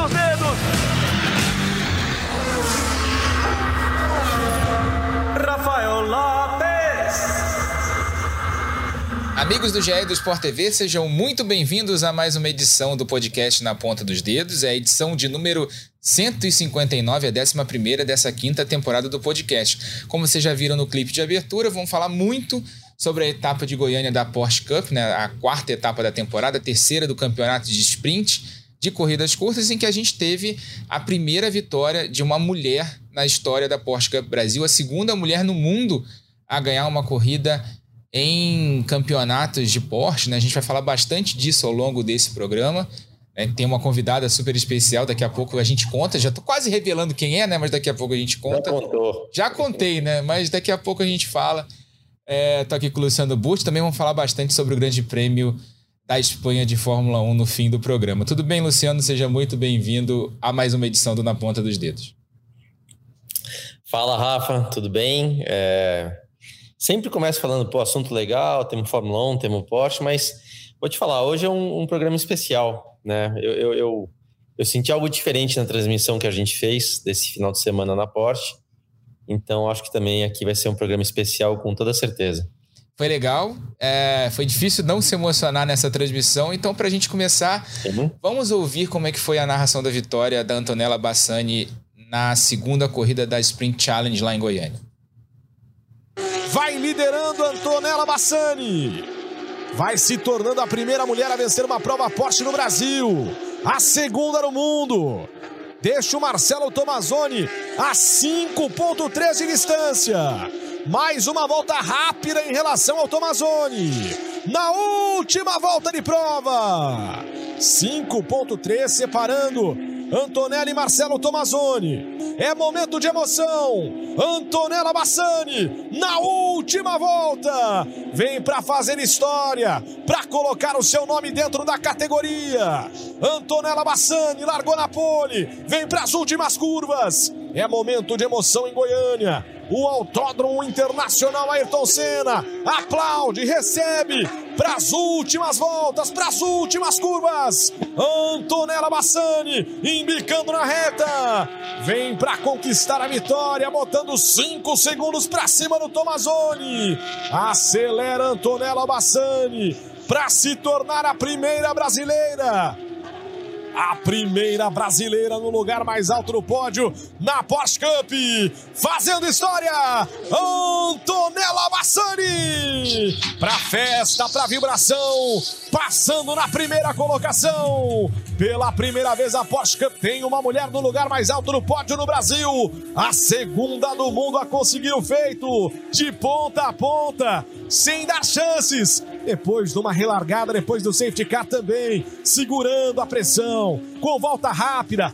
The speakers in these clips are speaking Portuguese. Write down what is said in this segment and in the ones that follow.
dos dedos. Rafael Lopes. Amigos do GE do Sport TV, sejam muito bem-vindos a mais uma edição do podcast Na Ponta dos Dedos. É a edição de número 159, a 11ª dessa quinta temporada do podcast. Como vocês já viram no clipe de abertura, vamos falar muito sobre a etapa de Goiânia da Porsche Cup, né? A quarta etapa da temporada, a terceira do campeonato de sprint de corridas curtas, em que a gente teve a primeira vitória de uma mulher na história da Porsche Cup Brasil, a segunda mulher no mundo a ganhar uma corrida em campeonatos de Porsche, né? A gente vai falar bastante disso ao longo desse programa, né? Tem uma convidada super especial, daqui a pouco a gente conta, já tô quase revelando quem é, né? Mas daqui a pouco a gente conta. Já contei, né? Mas daqui a pouco a gente fala. Tô aqui com o Luciano Burti, também vamos falar bastante sobre o Grande Prêmio da Espanha de Fórmula 1 no fim do programa. Tudo bem, Luciano? Seja muito bem-vindo a mais uma edição do Na Ponta dos Dedos. Fala, Rafa, tudo bem? Sempre começo falando, assunto legal, temos Fórmula 1, temos Porsche, mas vou te falar, hoje é um programa especial, né? Eu senti algo diferente na transmissão que a gente fez desse final de semana na Porsche, então acho que também aqui vai ser um programa especial com toda certeza. Foi legal, foi difícil não se emocionar nessa transmissão, então para a gente começar, vamos ouvir como é que foi a narração da vitória da Antonella Bassani na segunda corrida da Sprint Challenge lá em Goiânia. Vai liderando Antonella Bassani. Vai se tornando a primeira mulher a vencer uma prova Porsche no Brasil. A segunda no mundo. Deixa o Marcelo Tomazoni a 5,3 de distância. Mais uma volta rápida em relação ao Tomazoni. Na última volta de prova. 5,3 separando Antonella e Marcelo Tomazoni. É momento de emoção. Antonella Bassani na última volta. Vem para fazer história, para colocar o seu nome dentro da categoria. Antonella Bassani largou na pole. Vem para as últimas curvas. É momento de emoção em Goiânia. O Autódromo Internacional Ayrton Senna aplaude, recebe para as últimas voltas, para as últimas curvas. Antonella Bassani embicando na reta. Vem para conquistar a vitória, botando 5 segundos para cima do Tomazoni. Acelera Antonella Bassani para se tornar a primeira brasileira. A primeira brasileira no lugar mais alto do pódio na Porsche Cup. Fazendo história, Antonella Bassani. Pra festa, pra vibração, passando na primeira colocação. Pela primeira vez a Porsche Cup tem uma mulher no lugar mais alto do pódio no Brasil. A segunda do mundo a conseguir o feito. De ponta a ponta, sem dar chances. Depois de uma relargada, depois do safety car também, segurando a pressão. Com volta rápida,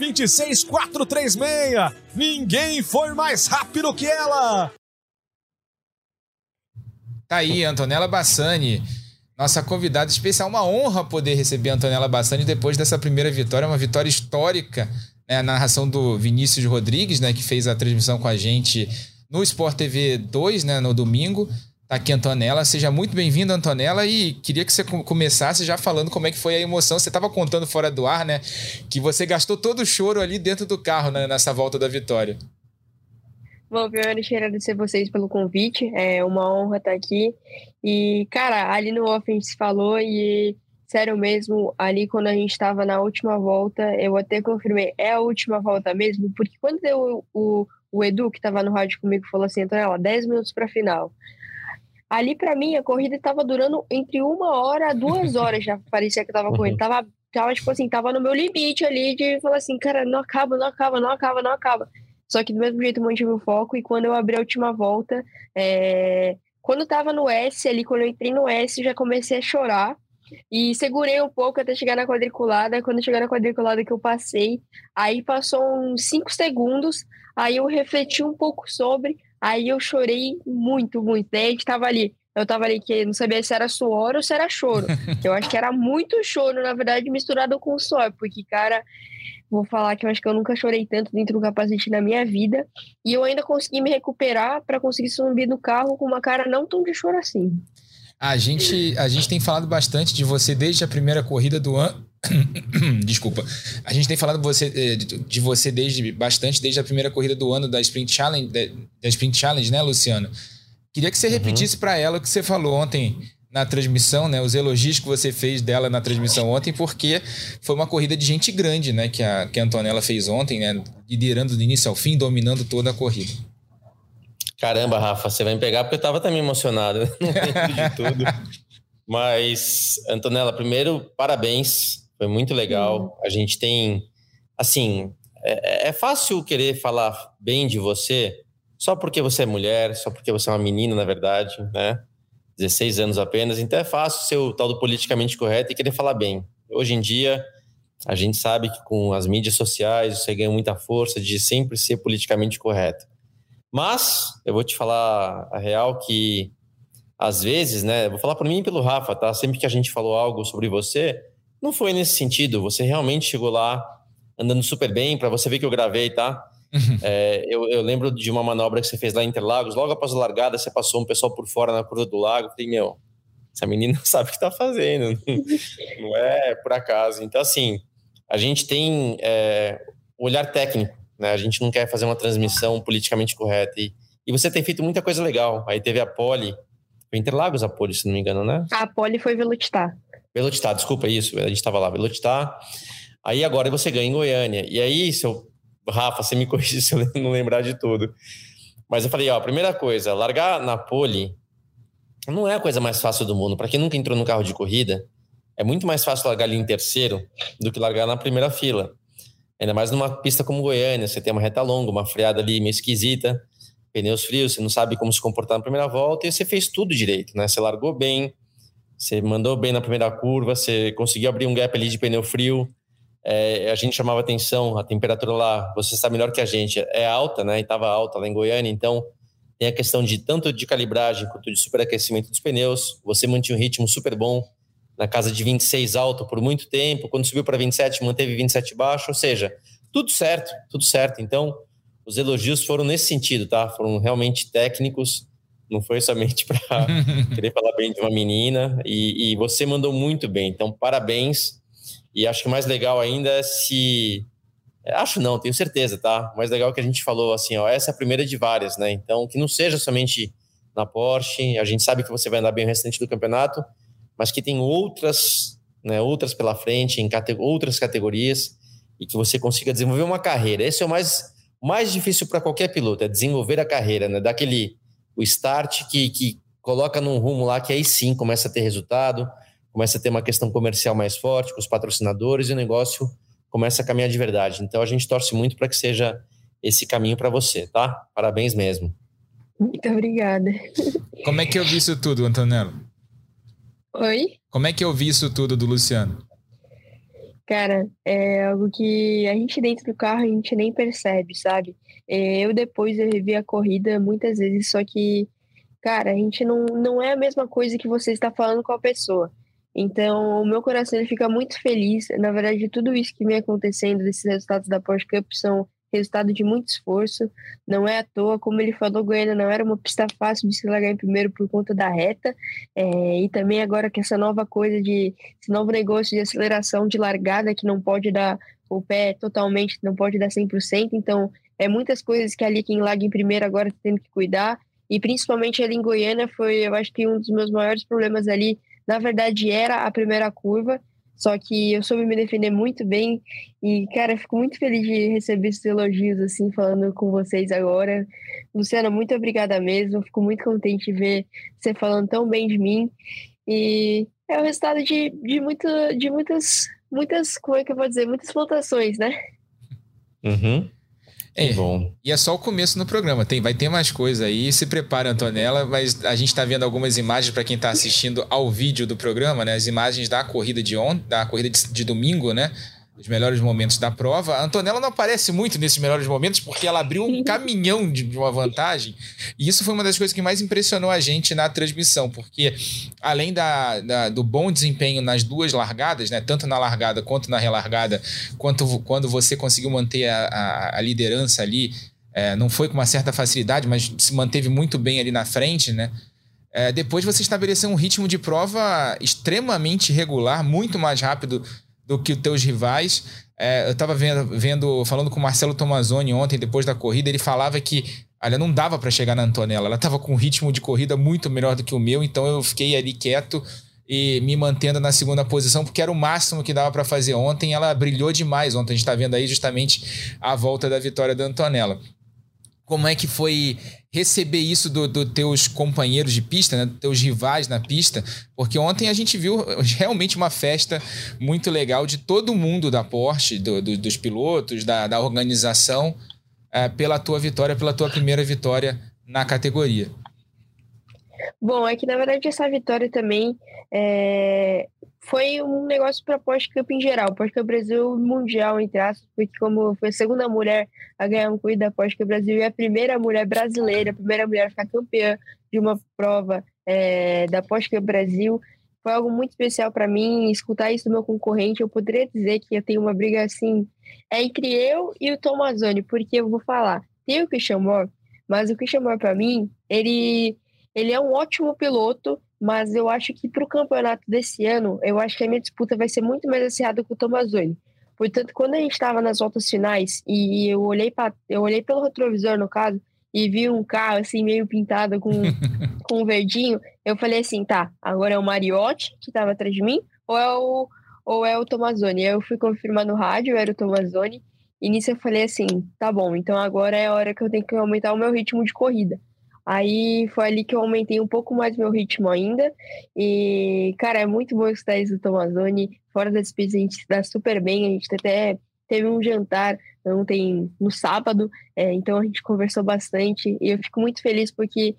1:26.436. Ninguém foi mais rápido que ela. Tá aí, Antonella Bassani, nossa convidada especial. Uma honra poder receber a Antonella Bassani depois dessa primeira vitória, uma vitória histórica, né? A narração do Vinícius Rodrigues, né, que fez a transmissão com a gente no Sport TV 2, né, no domingo. Tá aqui a Antonella, seja muito bem-vinda, Antonella, e queria que você começasse já falando como é que foi a emoção. Você estava contando fora do ar, né, que você gastou todo o choro ali dentro do carro, né, nessa volta da vitória. Bom, primeiro deixa eu agradecer vocês pelo convite, é uma honra estar aqui. E, cara, ali no off a gente se falou e, sério mesmo, ali quando a gente estava na última volta, eu até confirmei, é a última volta mesmo? Porque quando deu o Edu, que estava no rádio comigo, falou assim, Antonella, 10 minutos para a final. Ali, pra mim, a corrida tava durando entre 1 hora a 2 horas, já parecia que eu tava correndo. Tava, tipo assim, tava no meu limite ali de falar assim, cara, não acaba. Só que do mesmo jeito eu mantive o foco e quando eu abri a última volta, quando eu tava no S ali, quando eu entrei no S, já comecei a chorar e segurei um pouco até chegar na quadriculada. Quando eu chegar na quadriculada que eu passei, aí passou uns 5 segundos, aí eu refleti um pouco sobre... Aí eu chorei muito. Daí eu tava ali que não sabia se era suor ou se era choro. Eu acho que era muito choro, na verdade, misturado com suor. Porque, cara, vou falar que eu acho que eu nunca chorei tanto dentro do capacete na minha vida. E eu ainda consegui me recuperar para conseguir subir no carro com uma cara não tão de choro assim. A gente tem falado bastante de você desde a primeira corrida do ano. Desculpa. A gente tem falado de você desde a primeira corrida do ano da Sprint Challenge, né, Luciano? Queria que você repetisse para ela o que você falou ontem na transmissão, né? Os elogios que você fez dela na transmissão ontem, porque foi uma corrida de gente grande, né? Que a Antonella fez ontem, né? Liderando do início ao fim, dominando toda a corrida. Caramba, Rafa, você vai me pegar porque eu tava também emocionado, né? Não lembro de tudo. Mas, Antonella, primeiro, parabéns. Foi muito legal. A gente tem... Assim, é fácil querer falar bem de você só porque você é mulher, só porque você é uma menina, na verdade, né? 16 anos apenas. Então é fácil ser o tal do politicamente correto e querer falar bem. Hoje em dia, a gente sabe que com as mídias sociais você ganha muita força de sempre ser politicamente correto. Mas eu vou te falar a real que, às vezes, né? Vou falar por mim e pelo Rafa, tá? Sempre que a gente falou algo sobre você, não foi nesse sentido. Você realmente chegou lá andando super bem, para você ver que eu gravei, tá? Eu lembro de uma manobra que você fez lá em Interlagos. Logo após a largada, você passou um pessoal por fora na curva do lago. Eu falei, meu, essa menina sabe o que tá fazendo. Não é por acaso. Então, assim, a gente tem olhar técnico, né? A gente não quer fazer uma transmissão politicamente correta. E você tem feito muita coisa legal. Aí teve a pole. Foi Interlagos a pole, se não me engano, né? A pole foi Velocitar. Velocitar, desculpa, isso. A gente estava lá, Velocitar. Aí agora você ganha em Goiânia. E aí, Rafa, você me corrige se eu não lembrar de tudo. Mas eu falei, primeira coisa, largar na pole não é a coisa mais fácil do mundo. Para quem nunca entrou no carro de corrida, é muito mais fácil largar ali em terceiro do que largar na primeira fila. Ainda mais numa pista como Goiânia, você tem uma reta longa, uma freada ali meio esquisita, pneus frios, você não sabe como se comportar na primeira volta, e você fez tudo direito, né? Você largou bem, você mandou bem na primeira curva, você conseguiu abrir um gap ali de pneu frio. A gente chamava atenção, a temperatura lá, você sabe melhor que a gente, é alta, né? E estava alta lá em Goiânia, então tem a questão de tanto de calibragem quanto de superaquecimento dos pneus. Você mantinha um ritmo super bom, na casa de 26 alto por muito tempo. Quando subiu para 27, manteve 27 baixo, ou seja, tudo certo, tudo certo. Então, os elogios foram nesse sentido, tá? Foram realmente técnicos, não foi somente para querer falar bem de uma menina. E você mandou muito bem, então parabéns. E acho que o mais legal ainda é acho não, tenho certeza, tá? O mais legal é que a gente falou assim, essa é a primeira de várias, né? Então, que não seja somente na Porsche, a gente sabe que você vai andar bem o restante do campeonato, mas que tem outras, né, outras pela frente, em outras categorias, e que você consiga desenvolver uma carreira. Esse é o mais difícil para qualquer piloto, é desenvolver a carreira, né? Dar o start que coloca num rumo lá que aí sim começa a ter resultado, começa a ter uma questão comercial mais forte com os patrocinadores e o negócio começa a caminhar de verdade. Então a gente torce muito para que seja esse caminho para você, tá? Parabéns mesmo. Muito obrigada. Como é que eu vi isso tudo, Antonella? Oi? Como é que eu vi isso tudo do Luciano? Cara, é algo que a gente dentro do carro a gente nem percebe, sabe? Eu revi a corrida muitas vezes, só que, cara, a gente não é a mesma coisa que você está falando com a pessoa. Então, o meu coração ele fica muito feliz. Na verdade, tudo isso que vem acontecendo, desses resultados da Porsche Cup, são resultado de muito esforço. Não é à toa, como ele falou, Goiânia não era uma pista fácil de se largar em primeiro por conta da reta. E também agora que essa nova coisa esse novo negócio de aceleração de largada, que não pode dar o pé totalmente, não pode dar 100%. Então, muitas coisas que ali quem larga em primeiro agora está tendo que cuidar. E principalmente ali em Goiânia eu acho que um dos meus maiores problemas ali, na verdade, era a primeira curva, só que eu soube me defender muito bem e, cara, eu fico muito feliz de receber esses elogios, assim, falando com vocês agora. Luciana, muito obrigada mesmo, fico muito contente de ver você falando tão bem de mim e é o resultado de muitas, como é que eu vou dizer, muitas votações, né? Uhum. Bom. E é só o começo no programa, vai ter mais coisa aí, se prepara, Antonella, mas a gente está vendo algumas imagens para quem está assistindo ao vídeo do programa, né? As imagens da corrida de domingo, né? Os melhores momentos da prova. A Antonella não aparece muito nesses melhores momentos porque ela abriu um caminhão de uma vantagem, e isso foi uma das coisas que mais impressionou a gente na transmissão, porque além do bom desempenho nas duas largadas, né, tanto na largada quanto na relargada, quando você conseguiu manter a liderança ali, não foi com uma certa facilidade, mas se manteve muito bem ali na frente, né? Depois você estabeleceu um ritmo de prova extremamente regular, muito mais rápido do que os teus rivais. Eu estava falando com o Marcelo Tomazoni ontem, depois da corrida, ele falava que não dava para chegar na Antonella. Ela estava com um ritmo de corrida muito melhor do que o meu, então eu fiquei ali quieto e me mantendo na segunda posição, porque era o máximo que dava para fazer ontem. Ela brilhou demais ontem. A gente está vendo aí justamente a volta da vitória da Antonella. Como é que foi receber isso dos teus companheiros de pista, né, dos teus rivais na pista? Porque ontem a gente viu realmente uma festa muito legal de todo mundo da Porsche, dos pilotos, da organização, pela tua vitória, pela tua primeira vitória na categoria. Bom, é que na verdade essa vitória também foi um negócio para a Porsche Cup em geral, Porsche Cup Brasil mundial, entre aspas, porque como foi a segunda mulher a ganhar um corrida da Porsche Cup Brasil e a primeira mulher brasileira, a primeira mulher a ficar campeã de uma prova da Porsche Cup Brasil, foi algo muito especial para mim. Escutar isso do meu concorrente, eu poderia dizer que eu tenho uma briga assim, entre eu e o Tomazoni, porque eu vou falar, tem o Christian Moore, mas o Christian Moore para mim, ele é um ótimo piloto, mas eu acho que para o campeonato desse ano, eu acho que a minha disputa vai ser muito mais acirrada com o Tomazoni. Portanto, quando a gente estava nas voltas finais e eu olhei pelo retrovisor, no caso, e vi um carro assim meio pintado com um verdinho, eu falei assim, tá, agora é o Mariotti que estava atrás de mim ou é o Tomazoni? Eu fui confirmar no rádio, era o Tomazoni, e nisso eu falei assim, tá bom, então agora é a hora que eu tenho que aumentar o meu ritmo de corrida. Aí foi ali que eu aumentei um pouco mais meu ritmo ainda. E, cara, é muito bom escutar isso do Tomazoni. Fora das pistas, a gente se dá super bem. A gente até teve um jantar ontem, no sábado. Então a gente conversou bastante. E eu fico muito feliz porque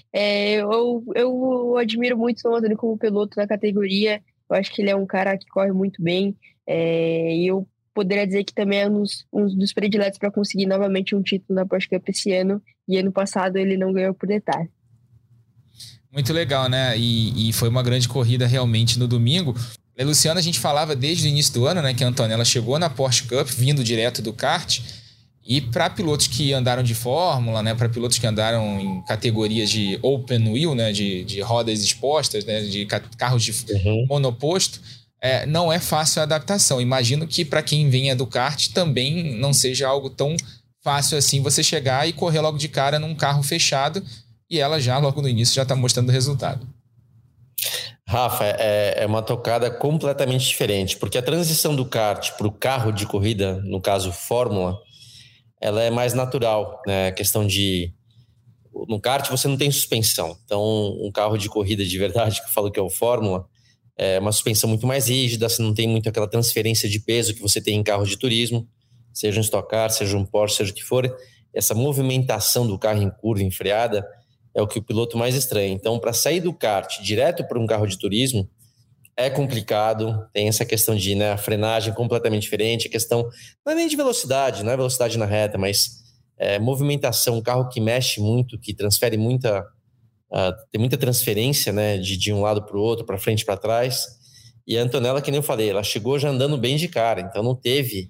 eu admiro muito o Tomazoni como piloto na categoria. Eu acho que ele é um cara que corre muito bem. E eu poderia dizer que também é um dos prediletos para conseguir novamente um título na Porsche Cup esse ano. E ano passado ele não ganhou por detalhe. Muito legal, né? E foi uma grande corrida realmente no domingo. Luciano, a gente falava desde o início do ano, né, que a Antonella chegou na Porsche Cup, vindo direto do kart. E para pilotos que andaram de Fórmula, né, para pilotos que andaram em categorias de open wheel, né, de rodas expostas, né, de carros de monoposto, não é fácil a adaptação. Imagino que para quem venha do kart também não seja algo tão fácil assim você chegar e correr logo de cara num carro fechado, e ela já, logo no início, já está mostrando o resultado. Rafa, é uma tocada completamente diferente, porque a transição do kart para o carro de corrida, no caso Fórmula, ela é mais natural, né? A questão de... No kart você não tem suspensão, então um carro de corrida de verdade, que eu falo que é o Fórmula, é uma suspensão muito mais rígida, você não tem muito aquela transferência de peso que você tem em carro de turismo, seja um Stock Car, seja um Porsche, seja o que for. Essa movimentação do carro em curva, em freada, é o que o piloto mais estranha. Então, para sair do kart direto para um carro de turismo, é complicado. Tem essa questão de, né, a frenagem completamente diferente, a questão não é nem de velocidade, não é velocidade na reta, mas movimentação, um carro que mexe muito, que transfere tem muita transferência, né, de um lado para o outro, para frente e para trás. E a Antonella, que nem eu falei, ela chegou já andando bem de cara, então não teve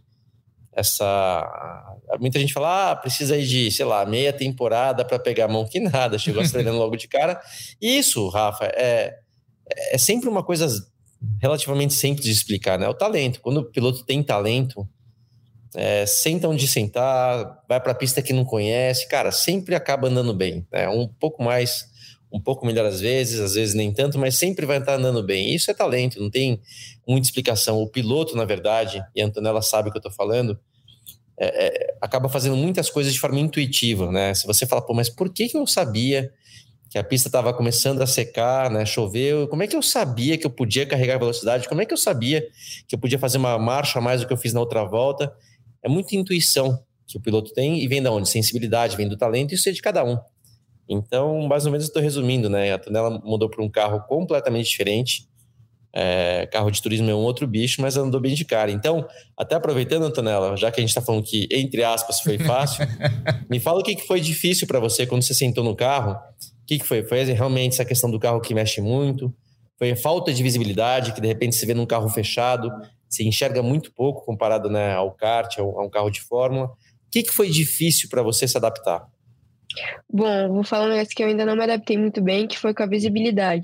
muita gente fala, precisa aí de, sei lá, meia temporada para pegar a mão, que nada, chegou acelerando logo de cara. E isso, Rafa, é sempre uma coisa relativamente simples de explicar, né? O talento, quando o piloto tem talento, senta onde sentar, vai para a pista que não conhece, cara, sempre acaba andando bem, né? Um pouco melhor às vezes nem tanto, mas sempre vai estar andando bem. Isso é talento, não tem muita explicação. O piloto, na verdade, e a Antonella sabe o que eu estou falando, acaba fazendo muitas coisas de forma intuitiva, né? Se você fala, mas por que eu sabia que a pista estava começando a secar, né? Choveu, como é que eu sabia que eu podia carregar a velocidade? Como é que eu sabia que eu podia fazer uma marcha a mais do que eu fiz na outra volta? É muita intuição que o piloto tem, e vem de onde? Sensibilidade, vem do talento, isso é de cada um. Então, mais ou menos, estou resumindo, né? A Antonella mudou para um carro completamente diferente. Carro de turismo é um outro bicho, mas andou bem de cara. Então, até aproveitando, Antonella, já que a gente está falando que, entre aspas, foi fácil, me fala o que foi difícil para você quando você sentou no carro. O que foi? Foi realmente essa questão do carro que mexe muito? Foi a falta de visibilidade, que de repente se vê num carro fechado, se enxerga muito pouco comparado, né, ao kart, a um carro de Fórmula. O que foi difícil para você se adaptar? Bom, vou falar um negócio que eu ainda não me adaptei muito bem, que foi com a visibilidade.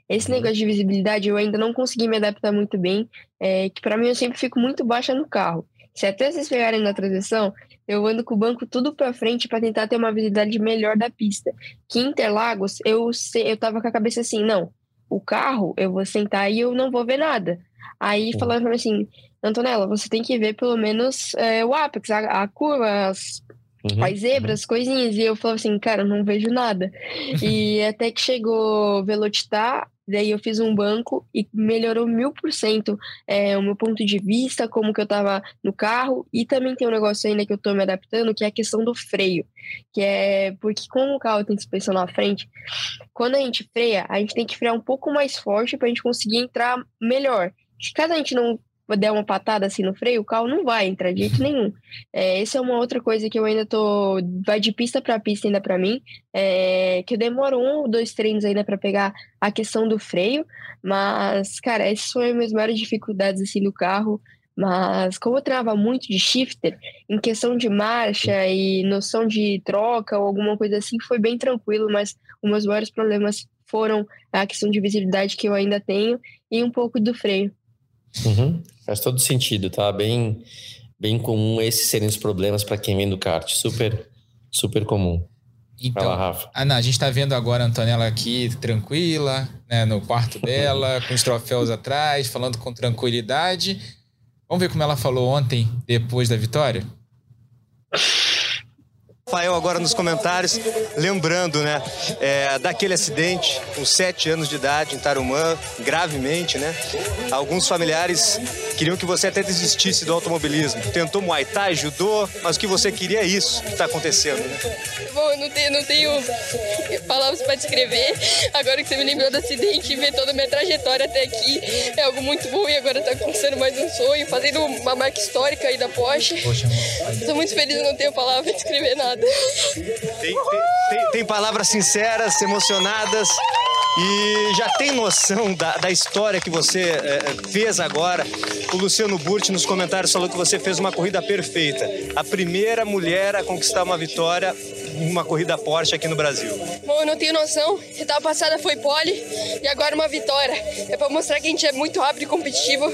Esse negócio de visibilidade eu ainda não consegui me adaptar muito bem, que para mim eu sempre fico muito baixa no carro. Se até vocês pegarem na transmissão, eu ando com o banco tudo para frente para tentar ter uma visibilidade melhor da pista. Que em Interlagos, eu tava com a cabeça assim, não, o carro eu vou sentar e eu não vou ver nada. Aí falaram pra mim assim, Antonella, você tem que ver pelo menos o Apex, a curva, as zebras, coisinhas. E eu falava assim, cara, eu não vejo nada. E até que chegou Velocitar, daí eu fiz um banco e melhorou 1000% o meu ponto de vista, como que eu tava no carro. E também tem um negócio ainda que eu tô me adaptando, que é a questão do freio. Que é porque como o carro tem suspensão na frente, quando a gente freia, a gente tem que frear um pouco mais forte pra gente conseguir entrar melhor. Se caso a gente não der uma patada assim no freio, o carro não vai entrar de jeito nenhum. Essa é uma outra coisa que eu ainda vai de pista para pista ainda para mim, que eu demoro 1 ou 2 treinos ainda para pegar a questão do freio, mas, cara, essas foram as minhas maiores dificuldades assim do carro, mas como eu treinava muito de shifter, em questão de marcha e noção de troca ou alguma coisa assim, foi bem tranquilo, mas os meus maiores problemas foram a questão de visibilidade que eu ainda tenho e um pouco do freio. Faz todo sentido, tá? Bem comum esses serem os problemas para quem vem do kart. Super, super comum. Então, vai lá, Rafa. A gente tá vendo agora a Antonella aqui tranquila, né, no quarto dela, com os troféus atrás, falando com tranquilidade. Vamos ver como ela falou ontem, depois da vitória? Rafael agora nos comentários, lembrando, né, daquele acidente com 7 anos de idade em Tarumã, gravemente, né? Alguns familiares queriam que você até desistisse do automobilismo. Tentou Muay Thai, judô, mas o que você queria é isso que está acontecendo, né? Bom, eu não tenho palavras para descrever. Agora que você me lembrou do acidente e ver toda a minha trajetória até aqui, é algo muito bom e agora está conquistando mais um sonho, fazendo uma marca histórica aí da Porsche. Estou muito feliz, eu não tenho palavra para descrever nada. Tem palavras sinceras, emocionadas e já tem noção da história que você fez agora. O Luciano Burti nos comentários falou que você fez uma corrida perfeita. A primeira mulher a conquistar uma vitória em uma corrida Porsche aqui no Brasil. Bom, eu não tenho noção. Etapa passada foi pole e agora uma vitória. É para mostrar que a gente é muito rápido e competitivo.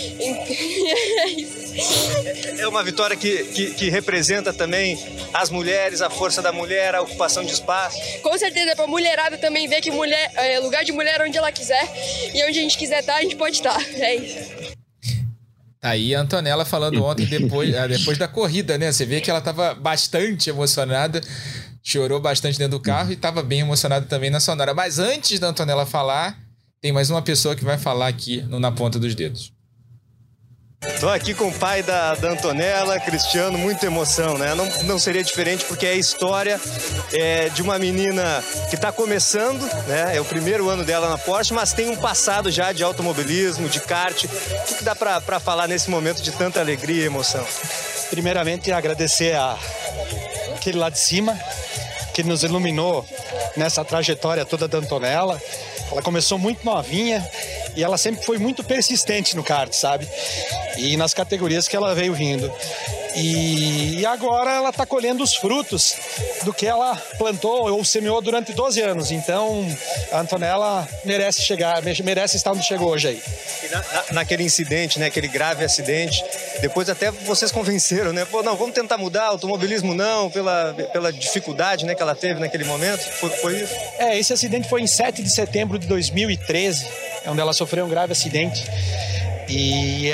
É isso. É uma vitória que representa também as mulheres, a força da mulher, a ocupação de espaço. Com certeza, é pra mulherada também ver que lugar de mulher onde ela quiser e onde a gente quiser estar, a gente pode estar. É isso. Tá aí a Antonella falando ontem, depois da corrida, né? Você vê que ela tava bastante emocionada, chorou bastante dentro do carro e tava bem emocionada também na sonora. Mas antes da Antonella falar, tem mais uma pessoa que vai falar aqui no Na Ponta dos Dedos. Estou aqui com o pai da Antonella, Cristiano, muita emoção, né? Não seria diferente porque é a história de uma menina que está começando, né? É o primeiro ano dela na Porsche, mas tem um passado já de automobilismo, de kart. O que dá para falar nesse momento de tanta alegria e emoção? Primeiramente, agradecer aquele lá de cima, que nos iluminou nessa trajetória toda da Antonella. Ela começou muito novinha e ela sempre foi muito persistente no kart, sabe? E nas categorias que ela veio vindo. E agora ela está colhendo os frutos do que ela plantou ou semeou durante 12 anos. Então, a Antonella merece estar onde chegou hoje aí. E naquele incidente, né, aquele grave acidente, depois até vocês convenceram, né? Pô, não, vamos tentar mudar, automobilismo não, pela dificuldade, né, que ela teve naquele momento. Foi isso? Esse acidente foi em 7 de setembro de 2013, onde ela sofreu um grave acidente. E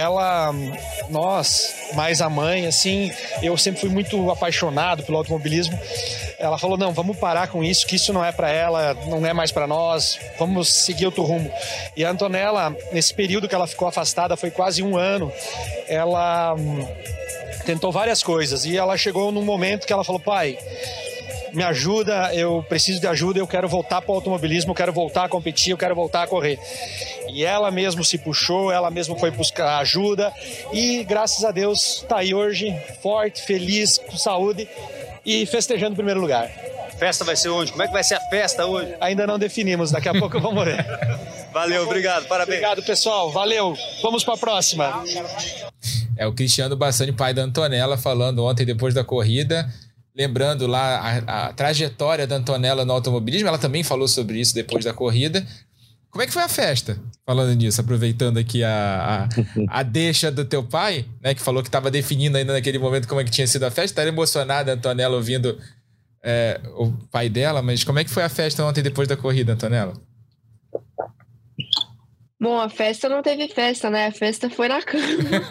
nós, mais a mãe, assim, eu sempre fui muito apaixonado pelo automobilismo. Ela falou, não, vamos parar com isso, que isso não é para ela, não é mais para nós, vamos seguir outro rumo. E a Antonella, nesse período que ela ficou afastada, foi quase 1 ano, ela tentou várias coisas. E ela chegou num momento que ela falou, pai, me ajuda, eu preciso de ajuda, eu quero voltar para o automobilismo, eu quero voltar a competir, eu quero voltar a correr. E ela mesmo se puxou, ela mesmo foi buscar ajuda e graças a Deus está aí hoje, forte, feliz, com saúde e festejando o primeiro lugar. A festa vai ser hoje? Como é que vai ser a festa hoje? Ainda não definimos, daqui a pouco vamos ver. Valeu, obrigado, parabéns. Obrigado, pessoal, valeu, vamos para a próxima. É o Cristiano Bassani, pai da Antonella, falando ontem depois da corrida. Lembrando lá a trajetória da Antonella no automobilismo, ela também falou sobre isso depois da corrida. Como é que foi a festa? Falando nisso, aproveitando aqui a deixa do teu pai, né? Que falou que estava definindo ainda naquele momento como é que tinha sido a festa. Estava emocionada a Antonella ouvindo o pai dela, mas como é que foi a festa ontem depois da corrida, Antonella? Bom, a festa não teve festa, né? A festa foi na cama.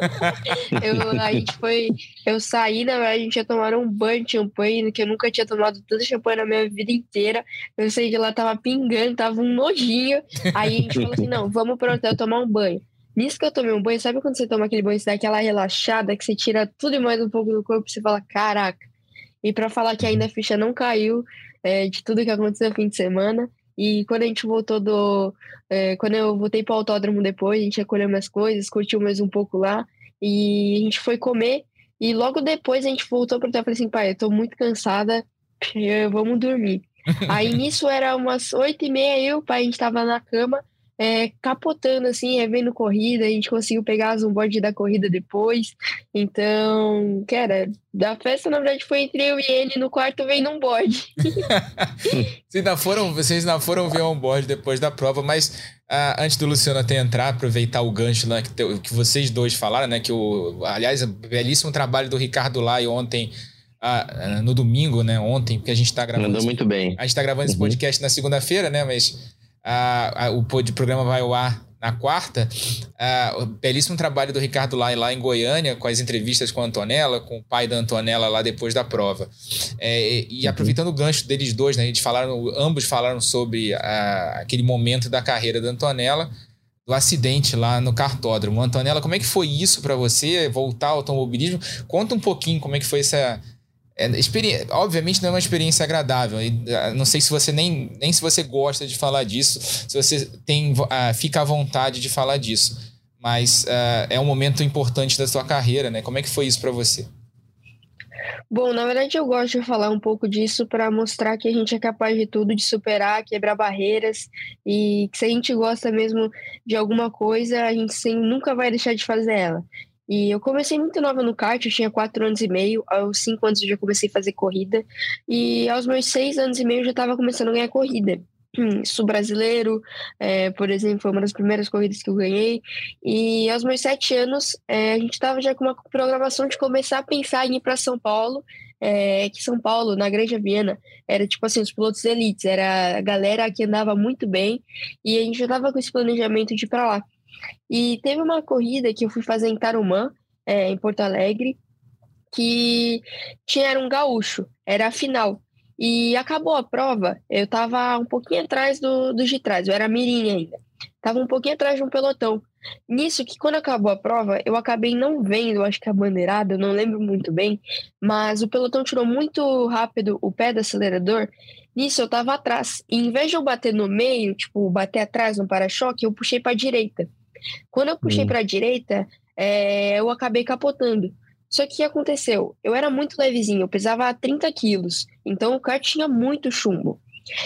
Eu saí, na verdade, a gente ia tomar um banho de champanhe, que eu nunca tinha tomado tanto champanhe na minha vida inteira. Eu saí de lá, tava pingando, tava um nojinho. Aí a gente falou assim, não, vamos pro hotel tomar um banho. Nisso que eu tomei um banho, sabe quando você toma aquele banho, você dá aquela relaxada, que você tira tudo e mais um pouco do corpo, e você fala, caraca. E pra falar que ainda a ficha não caiu de tudo que aconteceu no fim de semana. E quando a gente voltou quando eu voltei para o autódromo depois, a gente recolheu minhas coisas, curtiu mais um pouco lá, e a gente foi comer, e logo depois a gente voltou para o hotel e falei assim, pai, eu tô muito cansada, vamos dormir. Aí nisso era umas 8h30, a gente tava na cama, capotando assim, revendo corrida, a gente conseguiu pegar as onboard da corrida depois, então, cara, da festa na verdade foi entre eu e ele, no quarto vem num board. Vocês ainda foram ver o onboard depois da prova, mas antes do Luciano até entrar, aproveitar o gancho lá que vocês dois falaram, né, aliás, belíssimo trabalho do Ricardo Lai ontem, no domingo, né, ontem, porque a gente tá gravando... Mandou muito bem. A gente tá gravando esse podcast na segunda-feira, né, mas... o programa vai ao ar na quarta. O belíssimo trabalho do Ricardo Lai lá em Goiânia, com as entrevistas com a Antonella, com o pai da Antonella lá depois da prova. E aproveitando o gancho deles dois, né, ambos falaram sobre aquele momento da carreira da Antonella, do acidente lá no kartódromo. Antonella, como é que foi isso para você, voltar ao automobilismo? Conta um pouquinho como é que foi essa... Obviamente não é uma experiência agradável. Não sei se você nem se você gosta de falar disso, se você fica à vontade de falar disso, mas é um momento importante da sua carreira, né? Como é que foi isso para você? Bom, na verdade eu gosto de falar um pouco disso para mostrar que a gente é capaz de tudo, de superar, quebrar barreiras, e que se a gente gosta mesmo de alguma coisa, a gente nunca vai deixar de fazer ela. E eu comecei muito nova no kart, eu tinha 4 anos e meio, aos 5 anos eu já comecei a fazer corrida, e aos meus 6 anos e meio eu já estava começando a ganhar corrida. Sul brasileiro, por exemplo, foi uma das primeiras corridas que eu ganhei, e aos meus 7 anos a gente estava já com uma programação de começar a pensar em ir para São Paulo, que São Paulo, na Granja Viana, era tipo assim, os pilotos elites, era a galera que andava muito bem, e a gente já estava com esse planejamento de ir para lá. E teve uma corrida que eu fui fazer em Tarumã, em Porto Alegre, que era um gaúcho, era a final. E acabou a prova, eu tava um pouquinho atrás do de trás, eu era mirim ainda. Tava um pouquinho atrás de um pelotão. Nisso que quando acabou a prova, eu acabei não vendo, acho que a bandeirada, eu não lembro muito bem, mas o pelotão tirou muito rápido o pé do acelerador. Nisso eu tava atrás. E em vez de eu bater no meio, tipo, bater atrás no para-choque, eu puxei pra direita. Quando eu puxei pra direita, eu acabei capotando. Só que o que aconteceu? Eu era muito levezinho, eu pesava 30 quilos, então o kart tinha muito chumbo.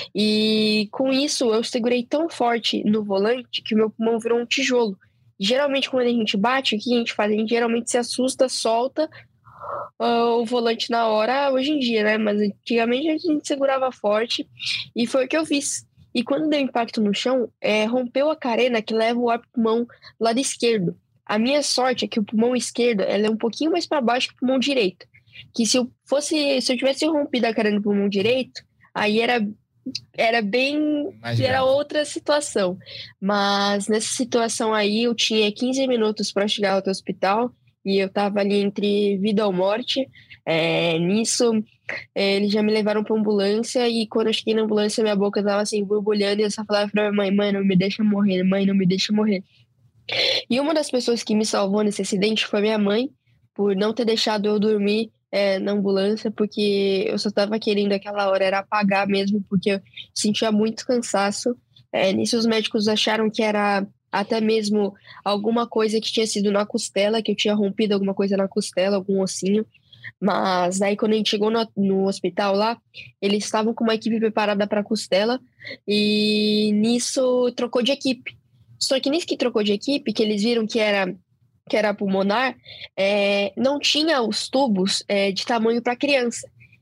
E com isso eu segurei tão forte no volante que o meu pulmão virou um tijolo. Geralmente quando a gente bate, o que a gente faz? A gente geralmente se assusta, solta o volante na hora, hoje em dia, né? Mas antigamente a gente segurava forte e foi o que eu fiz. E quando deu impacto no chão, rompeu a carena que leva o ar pro pulmão do lado esquerdo. A minha sorte é que o pulmão esquerdo ela é um pouquinho mais para baixo que o pulmão direito. Que se eu tivesse rompido a carena do pulmão direito, aí era outra situação. Mas nessa situação aí, eu tinha 15 minutos para chegar ao hospital e eu tava ali entre vida ou morte. Nisso, eles já me levaram pra ambulância e quando eu cheguei na ambulância, minha boca tava assim, borbulhando e eu só falava pra minha mãe, não me deixa morrer, mãe, não me deixa morrer. E uma das pessoas que me salvou nesse acidente foi minha mãe, por não ter deixado eu dormir na ambulância, porque eu só tava querendo aquela hora, era apagar mesmo, porque eu sentia muito cansaço. Nisso os médicos acharam que era até mesmo alguma coisa que tinha sido na costela, que eu tinha rompido alguma coisa na costela, algum ossinho. Mas daí quando a gente chegou no hospital lá, eles estavam com uma equipe preparada para costela e nisso trocou de equipe. Só que nisso que trocou de equipe, que eles viram que era pulmonar, não tinha os tubos de tamanho para criança.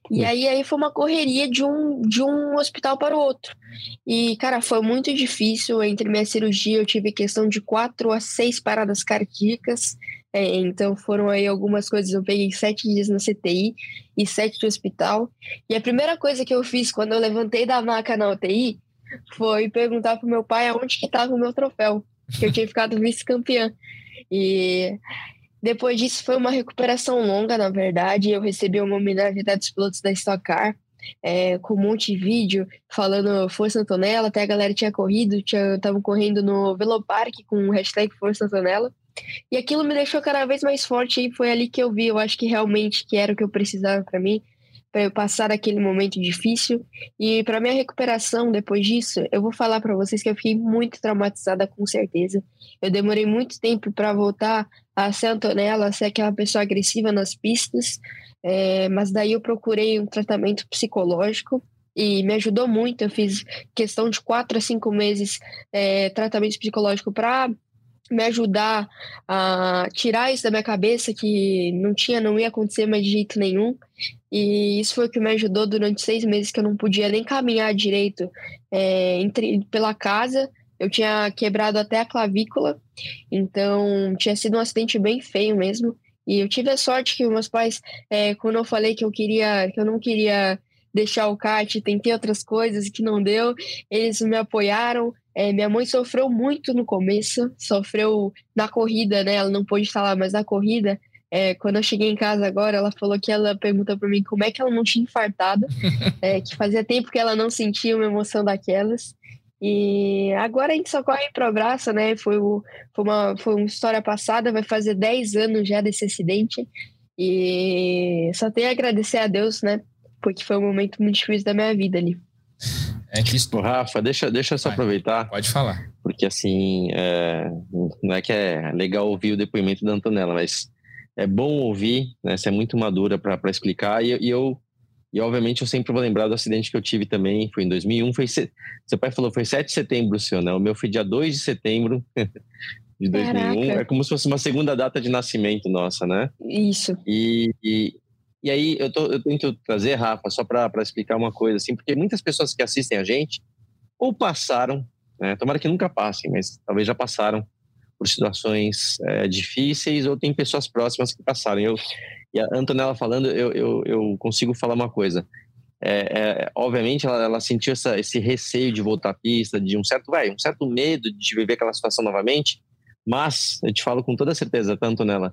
E aí foi uma correria de um hospital para o outro. E, cara, foi muito difícil. Entre minha cirurgia, eu tive questão de 4 a 6 paradas cardíacas. Então, foram aí algumas coisas. Eu peguei 7 dias na CTI e 7 de hospital. E a primeira coisa que eu fiz quando eu levantei da maca na UTI foi perguntar pro meu pai aonde que estava o meu troféu, que eu tinha ficado vice-campeã. E depois disso foi uma recuperação longa, na verdade. Eu recebi uma homenagem dos pilotos da Stock Car, com um monte de vídeo falando Força Antonella. Até a galera tinha corrido, estavam correndo no Velopark com o hashtag Força Antonella. E aquilo me deixou cada vez mais forte e foi ali que eu vi, eu acho que realmente que era o que eu precisava para mim, para eu passar aquele momento difícil. E para minha recuperação depois disso, eu vou falar para vocês que eu fiquei muito traumatizada, com certeza. Eu demorei muito tempo para voltar a ser Antonella, a ser aquela pessoa agressiva nas pistas, mas daí eu procurei um tratamento psicológico e me ajudou muito. Eu fiz questão de 4 a 5 meses tratamento psicológico para me ajudar a tirar isso da minha cabeça, que não ia acontecer mais de jeito nenhum. E isso foi o que me ajudou durante 6 meses, que eu não podia nem caminhar direito pela casa. Eu tinha quebrado até a clavícula, então tinha sido um acidente bem feio mesmo. E eu tive a sorte que meus pais, quando eu falei que eu não queria deixar o kart, tentei outras coisas que não deu, eles me apoiaram. Minha mãe sofreu muito no começo, sofreu na corrida, né? Ela não pôde estar lá, mas na corrida, quando eu cheguei em casa agora, ela falou que ela perguntou para mim como é que ela não tinha infartado, que fazia tempo que ela não sentia uma emoção daquelas. E agora a gente só corre pro abraço, né? Foi uma história passada, vai fazer 10 anos já desse acidente. E só tenho a agradecer a Deus, né? Porque foi um momento muito difícil da minha vida ali. Rafa, deixa eu só aproveitar. Pode falar. Porque assim, não é que é legal ouvir o depoimento da Antonella, mas é bom ouvir, né? Você é muito madura para explicar. E obviamente eu sempre vou lembrar do acidente que eu tive também, foi em 2001. Seu pai falou, foi 7 de setembro, seu, né? O meu foi dia 2 de setembro de 2001. Caraca. É como se fosse uma segunda data de nascimento nossa, né? Isso. E aí eu tento trazer, Rafa, só para explicar uma coisa, assim, porque muitas pessoas que assistem a gente ou passaram, né, tomara que nunca passem, mas talvez já passaram por situações difíceis, ou tem pessoas próximas que passaram. E a Antonella falando, eu consigo falar uma coisa. Obviamente ela sentiu esse receio de voltar à pista, de um certo medo de viver aquela situação novamente, mas eu te falo com toda certeza, tá, Antonella?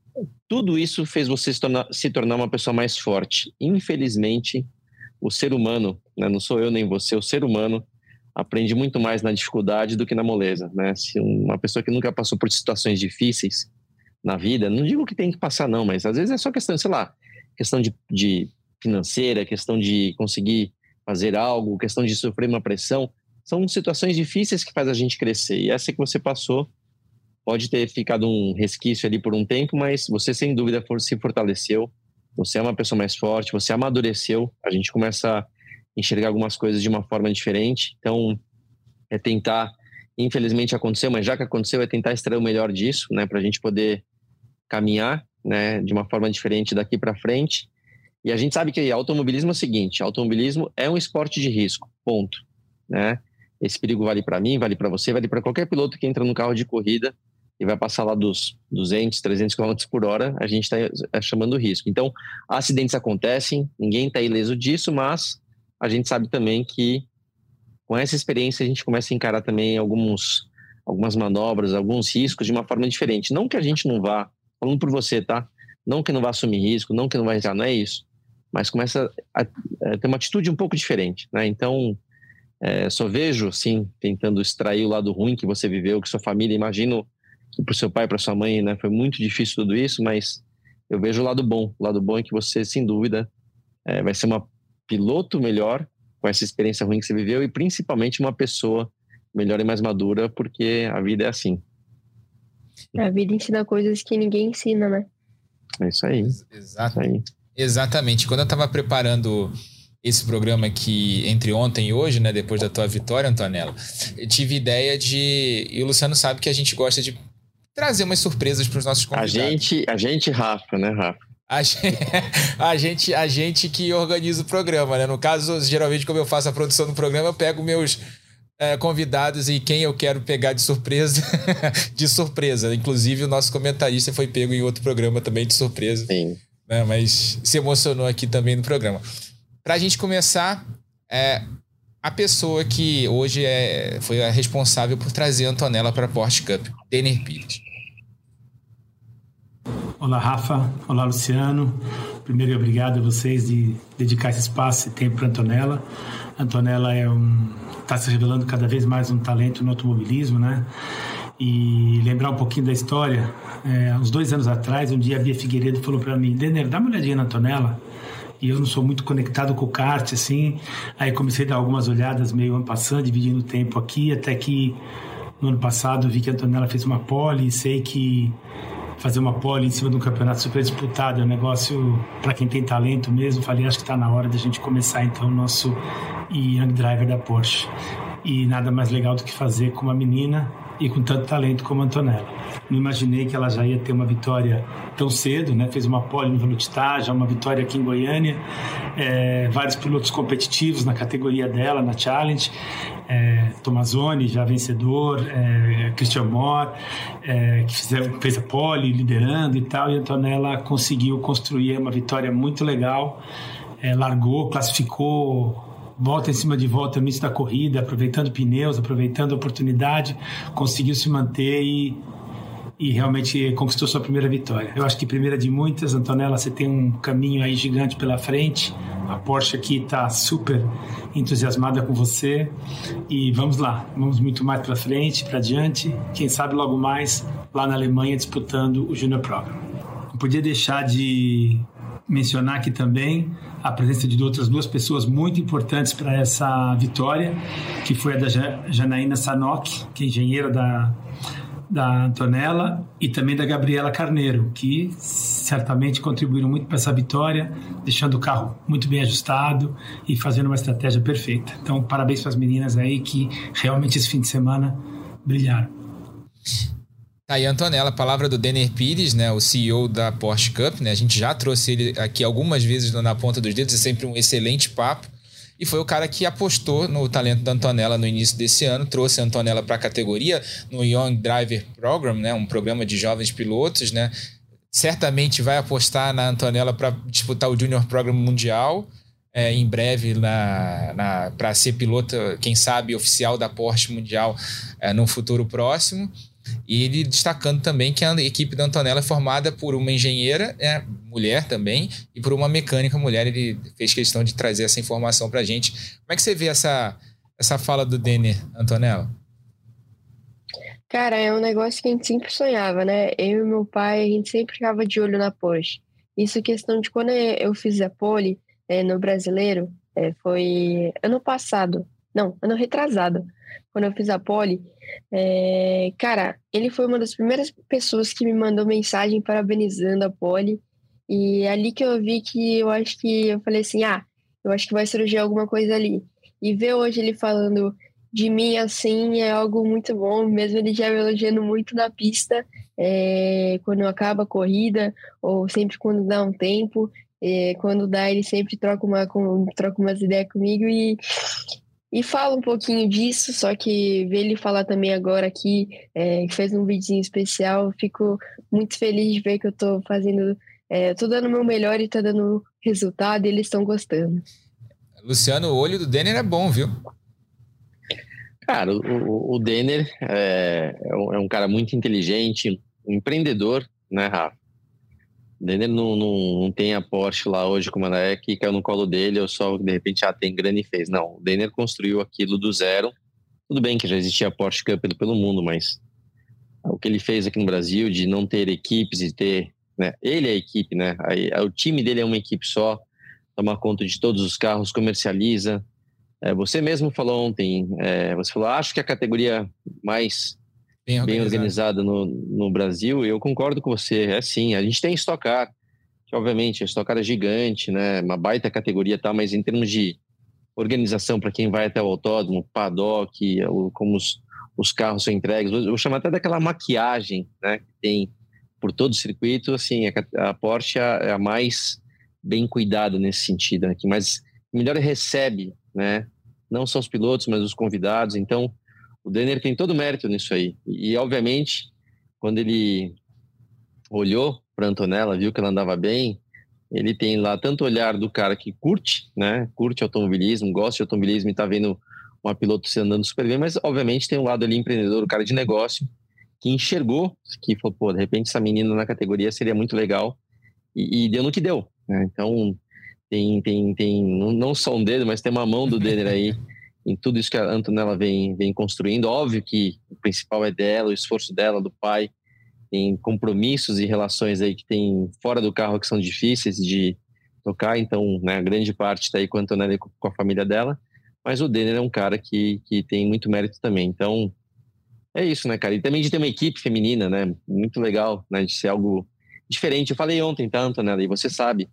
Tudo isso fez você se tornar uma pessoa mais forte. Infelizmente, o ser humano, né, não sou eu nem você, o ser humano aprende muito mais na dificuldade do que na moleza, né? Se uma pessoa que nunca passou por situações difíceis na vida, não digo que tem que passar não, mas às vezes é só questão, sei lá, questão de financeira, questão de conseguir fazer algo, questão de sofrer uma pressão, são situações difíceis que faz a gente crescer, e essa que você passou pode ter ficado um resquício ali por um tempo, mas você sem dúvida se fortaleceu, você é uma pessoa mais forte, você amadureceu, a gente começa a enxergar algumas coisas de uma forma diferente, então é tentar, infelizmente aconteceu, mas já que aconteceu, é tentar extrair o melhor disso, né, para a gente poder caminhar, né, de uma forma diferente daqui para frente. E a gente sabe que automobilismo é o seguinte, automobilismo é um esporte de risco, ponto, né? Esse perigo vale para mim, vale para você, vale para qualquer piloto que entra no carro de corrida e vai passar lá dos 200, 300 km por hora, a gente está chamando risco. Então, acidentes acontecem, ninguém está ileso disso, mas a gente sabe também que com essa experiência a gente começa a encarar também algumas manobras, alguns riscos de uma forma diferente. Não que a gente não vá, falando por você, tá? Não que não vá assumir risco, não que não vai entrar, não é isso. Mas começa a ter uma atitude um pouco diferente, né? Então, só vejo, sim, tentando extrair o lado ruim que você viveu, que sua família, imagino que para o seu pai, para sua mãe, né, foi muito difícil tudo isso, mas eu vejo o lado bom. O lado bom é que você, sem dúvida, vai ser uma piloto melhor com essa experiência ruim que você viveu e principalmente uma pessoa melhor e mais madura, porque a vida é assim. A vida ensina coisas que ninguém ensina, né? É isso aí. Exato. Isso aí. Exatamente. Quando eu estava preparando esse programa aqui entre ontem e hoje, né, depois da tua vitória, Antonella, eu tive ideia e o Luciano sabe que a gente gosta de trazer umas surpresas para os nossos convidados. A gente, Rafa, né, Rafa? A gente que organiza o programa, né? No caso, geralmente, como eu faço a produção do programa, eu pego meus convidados e quem eu quero pegar de surpresa, de surpresa. Inclusive, o nosso comentarista foi pego em outro programa também de surpresa. Sim. Né? Mas se emocionou aqui também no programa. Pra gente começar, a pessoa que hoje foi a responsável por trazer a Antonella para a Porsche Cup, Denner Pires. Olá, Rafa. Olá, Luciano. Primeiro, obrigado a vocês de dedicar esse espaço e tempo para a Antonella. A Antonella está se revelando cada vez mais um talento no automobilismo, né? E lembrar um pouquinho da história, uns 2 anos atrás, um dia a Bia Figueiredo falou para mim: Denner, dá uma olhadinha na Antonella. E eu não sou muito conectado com o kart, assim. Aí comecei a dar algumas olhadas meio en passant, dividindo o tempo aqui, até que no ano passado vi que a Antonella fez uma pole e sei que fazer uma pole em cima de um campeonato super disputado é um negócio para quem tem talento mesmo. Falei, acho que está na hora da gente começar então o nosso Young Driver da Porsche. E nada mais legal do que fazer com uma menina e com tanto talento como a Antonella. Não imaginei que ela já ia ter uma vitória tão cedo, né? Fez uma pole no Velocitar, já uma vitória aqui em Goiânia, vários pilotos competitivos na categoria dela, na Challenge, Tomazoni, já vencedor, Christian Moore, que fez a pole, liderando e tal, e a Antonella conseguiu construir uma vitória muito legal, largou, classificou, volta em cima de volta no início da corrida, aproveitando pneus, aproveitando a oportunidade, conseguiu se manter e realmente conquistou sua primeira vitória. Eu acho que primeira de muitas. Antonella, você tem um caminho aí gigante pela frente, a Porsche aqui está super entusiasmada com você e vamos lá, vamos muito mais para frente, para adiante, quem sabe logo mais lá na Alemanha disputando o Junior Program. Não podia deixar de mencionar aqui também a presença de outras 2 pessoas muito importantes para essa vitória, que foi a da Janaína Sanok, que é engenheira da Antonella, e também da Gabriela Carneiro, que certamente contribuíram muito para essa vitória, deixando o carro muito bem ajustado e fazendo uma estratégia perfeita. Então, parabéns para as meninas aí que realmente esse fim de semana brilharam. Aí, Antonella, palavra do Denner Pires, né, o CEO da Porsche Cup, né? A gente já trouxe ele aqui algumas vezes na ponta dos dedos, é sempre um excelente papo. E foi o cara que apostou no talento da Antonella no início desse ano, trouxe a Antonella para a categoria no Young Driver Program, né, um programa de jovens pilotos, né? Certamente vai apostar na Antonella para disputar o Junior Program Mundial, em breve para ser piloto, quem sabe, oficial da Porsche Mundial num futuro próximo. E ele destacando também que a equipe da Antonella é formada por uma engenheira, mulher também, e por uma mecânica mulher. Ele fez questão de trazer essa informação pra gente. Como é que você vê essa fala do Denner, Antonella? Cara, é um negócio que a gente sempre sonhava, né? Eu e meu pai, a gente sempre ficava de olho na Porsche. Isso questão de quando eu fiz a pole no Brasileiro, foi ano retrasado, quando eu fiz a pole. Cara, ele foi uma das primeiras pessoas que me mandou mensagem parabenizando a pole, e ali que eu vi que eu falei assim, eu acho que vai surgir alguma coisa ali, e ver hoje ele falando de mim assim é algo muito bom, mesmo ele já me elogiando muito na pista, quando acaba a corrida, ou sempre quando dá um tempo, quando dá ele sempre troca umas ideias comigo e fala um pouquinho disso, só que ver ele falar também agora aqui, que fez um videozinho especial, eu fico muito feliz de ver que eu tô fazendo, tô dando o meu melhor e tá dando resultado e eles estão gostando. Luciano, o olho do Denner é bom, viu? Cara, o Denner é um cara muito inteligente, um empreendedor, né, Rafa? O Denner não tem a Porsche lá hoje como ela é, que caiu no colo dele, ou só de repente tem grana e fez. Não, o Denner construiu aquilo do zero. Tudo bem que já existia a Porsche Cup pelo mundo, mas o que ele fez aqui no Brasil de não ter equipes e ter, né, ele é a equipe, né? O time dele é uma equipe só, toma conta de todos os carros, comercializa. Você mesmo falou ontem, você falou, acho que a categoria mais bem organizada no Brasil, eu concordo com você, sim, a gente tem Stock Car, que obviamente a Stock Car é gigante, né, uma baita categoria, tá, mas em termos de organização para quem vai até o autódromo, paddock, como os carros são entregues, eu vou chamar até daquela maquiagem, né, que tem por todo o circuito, assim, a Porsche é a mais bem cuidada nesse sentido, né? Que mais melhor recebe, né? Não só os pilotos, mas os convidados. Então, o Denner tem todo o mérito nisso aí. E obviamente, quando ele olhou para Antonella, viu que ela andava bem, ele tem lá tanto o olhar do cara que curte, né? Curte automobilismo, gosta de automobilismo e tá vendo uma piloto se andando super bem, mas obviamente tem um lado ali empreendedor, o cara de negócio, que enxergou, que falou, pô, de repente essa menina na categoria seria muito legal, e deu no que deu, né? Então, tem não só um dedo, mas tem uma mão do Denner aí, em tudo isso que a Antonella vem construindo. Óbvio que o principal é dela, o esforço dela, do pai, tem compromissos e relações aí que tem fora do carro que são difíceis de tocar, então, né, a grande parte está aí com a Antonella e com a família dela, mas o Denner é um cara que tem muito mérito também. Então, é isso, né, cara? E também de ter uma equipe feminina, né? Muito legal, né? De ser algo diferente. Eu falei ontem, tá, Antonella? E você sabe,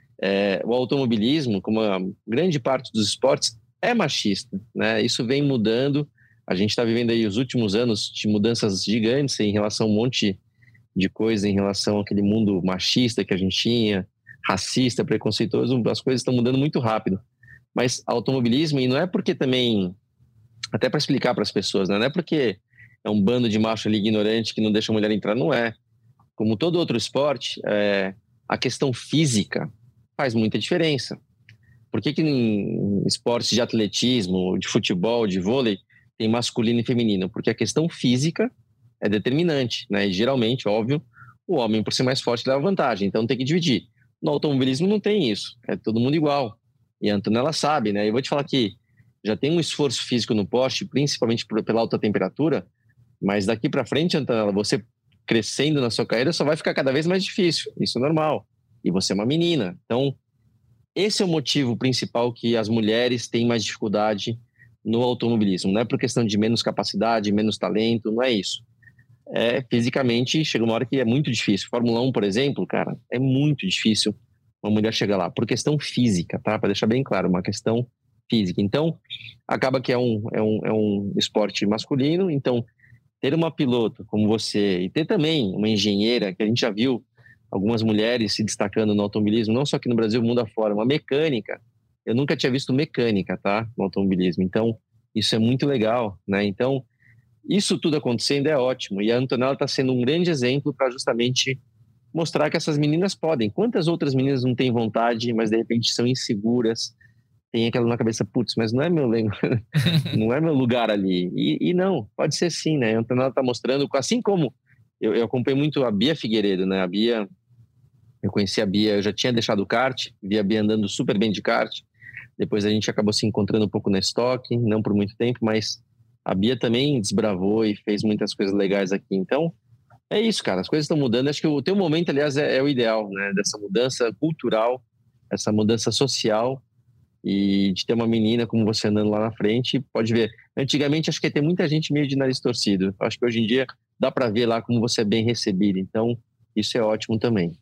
o automobilismo, como a grande parte dos esportes, é machista, né? Isso vem mudando. A gente está vivendo aí os últimos anos de mudanças gigantes em relação a um monte de coisa, em relação àquele mundo machista que a gente tinha, racista, preconceituoso. As coisas estão mudando muito rápido. Mas automobilismo, e não é porque também, até para explicar para as pessoas, né? Não é porque é um bando de macho ali ignorante que não deixa a mulher entrar, não é. Como todo outro esporte, a questão física faz muita diferença. Por que em esportes de atletismo, de futebol, de vôlei, tem masculino e feminino? Porque a questão física é determinante, né? E geralmente, óbvio, o homem, por ser mais forte, leva vantagem, então tem que dividir. No automobilismo não tem isso, é todo mundo igual. E a Antonella sabe, né? Eu vou te falar que já tem um esforço físico no Porsche, principalmente pela alta temperatura, mas daqui para frente, Antonella, você crescendo na sua carreira só vai ficar cada vez mais difícil. Isso é normal. E você é uma menina. Então, esse é o motivo principal que as mulheres têm mais dificuldade no automobilismo. Não é por questão de menos capacidade, menos talento, não é isso. Fisicamente, chega uma hora que é muito difícil. Fórmula 1, por exemplo, cara, é muito difícil uma mulher chegar lá. Por questão física, tá? Para deixar bem claro, uma questão física. Então, acaba que é um esporte masculino. Então, ter uma piloto como você e ter também uma engenheira, que a gente já viu algumas mulheres se destacando no automobilismo, não só aqui no Brasil, mundo afora, uma mecânica. Eu nunca tinha visto mecânica, tá? No automobilismo. Então, isso é muito legal, né? Então, isso tudo acontecendo é ótimo. E a Antonella está sendo um grande exemplo para justamente mostrar que essas meninas podem. Quantas outras meninas não têm vontade, mas de repente são inseguras, tem aquela na cabeça, putz, mas não é meu não é meu lugar ali. E não, pode ser sim, né? A Antonella está mostrando, assim como eu acompanhei muito a Bia Figueiredo, né? A Bia, eu conheci a Bia, eu já tinha deixado o kart, vi a Bia andando super bem de kart, depois a gente acabou se encontrando um pouco na Stock, não por muito tempo, mas a Bia também desbravou e fez muitas coisas legais aqui. Então, é isso, cara, as coisas estão mudando. Acho que o teu momento, aliás, é o ideal, né? Dessa mudança cultural, essa mudança social, e de ter uma menina como você andando lá na frente. Pode ver, antigamente acho que ia ter muita gente meio de nariz torcido. Acho que hoje em dia dá para ver lá como você é bem recebido. Então, isso é ótimo também.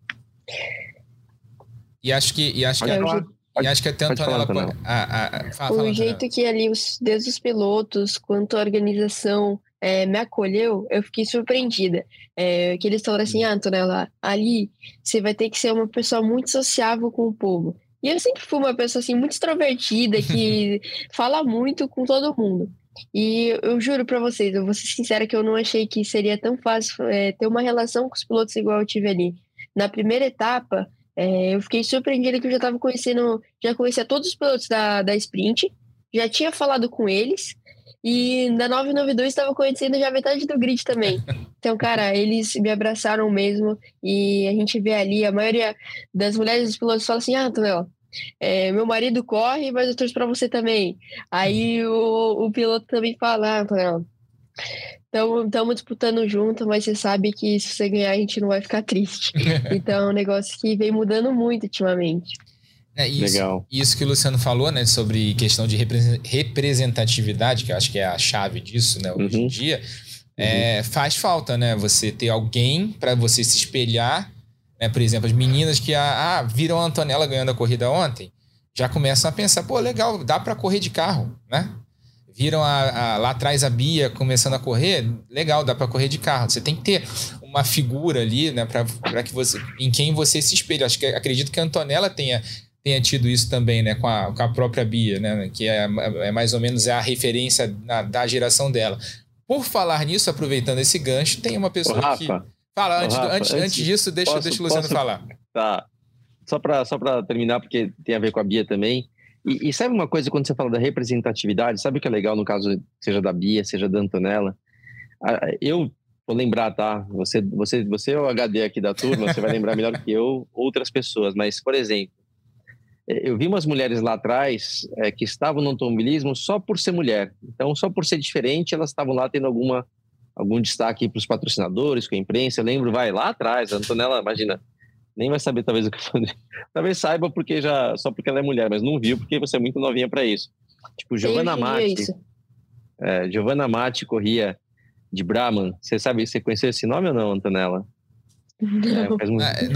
E acho que até a Antonella... O jeito que ali, desde os pilotos, quanto a organização me acolheu, eu fiquei surpreendida. Que eles falaram assim, Antonella, ali você vai ter que ser uma pessoa muito sociável com o povo. E eu sempre fui uma pessoa assim, muito extrovertida, que fala muito com todo mundo. E eu juro pra vocês, eu vou ser sincera que eu não achei que seria tão fácil ter uma relação com os pilotos igual eu tive ali. Na primeira etapa, eu fiquei surpreendida que eu já conhecia todos os pilotos da Sprint, já tinha falado com eles, e na 992 estava conhecendo já metade do grid também. Então, cara, eles me abraçaram mesmo, e a gente vê ali, a maioria das mulheres dos pilotos fala assim, Antonella, meu marido corre, mas eu torço pra você também. Aí o piloto também fala, Antonella, estamos disputando junto, mas você sabe que se você ganhar a gente não vai ficar triste. Então é um negócio que vem mudando muito ultimamente. Legal. Isso que o Luciano falou, né, sobre questão de representatividade, que eu acho que é a chave disso, né, hoje em dia, faz falta, né, você ter alguém para você se espelhar, né, por exemplo, as meninas que viram a Antonella ganhando a corrida ontem, já começam a pensar, pô, legal, dá para correr de carro, né? Viram lá atrás a Bia começando a correr, legal, dá para correr de carro. Você tem que ter uma figura ali, né, para que você, em quem você se espelha. Acredito que a Antonella tenha tido isso também, né, com a própria Bia, né, que é mais ou menos a referência da geração dela. Por falar nisso, aproveitando esse gancho, tem uma pessoa que... Fala, antes disso, deixa o Luciano falar. Tá. Só para terminar, porque tem a ver com a Bia também. E sabe uma coisa, quando você fala da representatividade, sabe o que é legal no caso, seja da Bia, seja da Antonella? Eu vou lembrar, tá? Você é o HD aqui da turma, você vai lembrar melhor que eu outras pessoas. Mas, por exemplo, eu vi umas mulheres lá atrás que estavam no automobilismo só por ser mulher. Então, só por ser diferente, elas estavam lá tendo algum destaque para os patrocinadores, com a imprensa. Eu lembro, lá atrás, a Antonella, imagina, nem vai saber talvez o que eu falei. Talvez saiba só porque ela é mulher, mas não viu porque você é muito novinha para isso. Tipo, Giovanna Matti. Giovanna Matti corria de Brabham. Você conheceu esse nome ou não, Antonella? Não.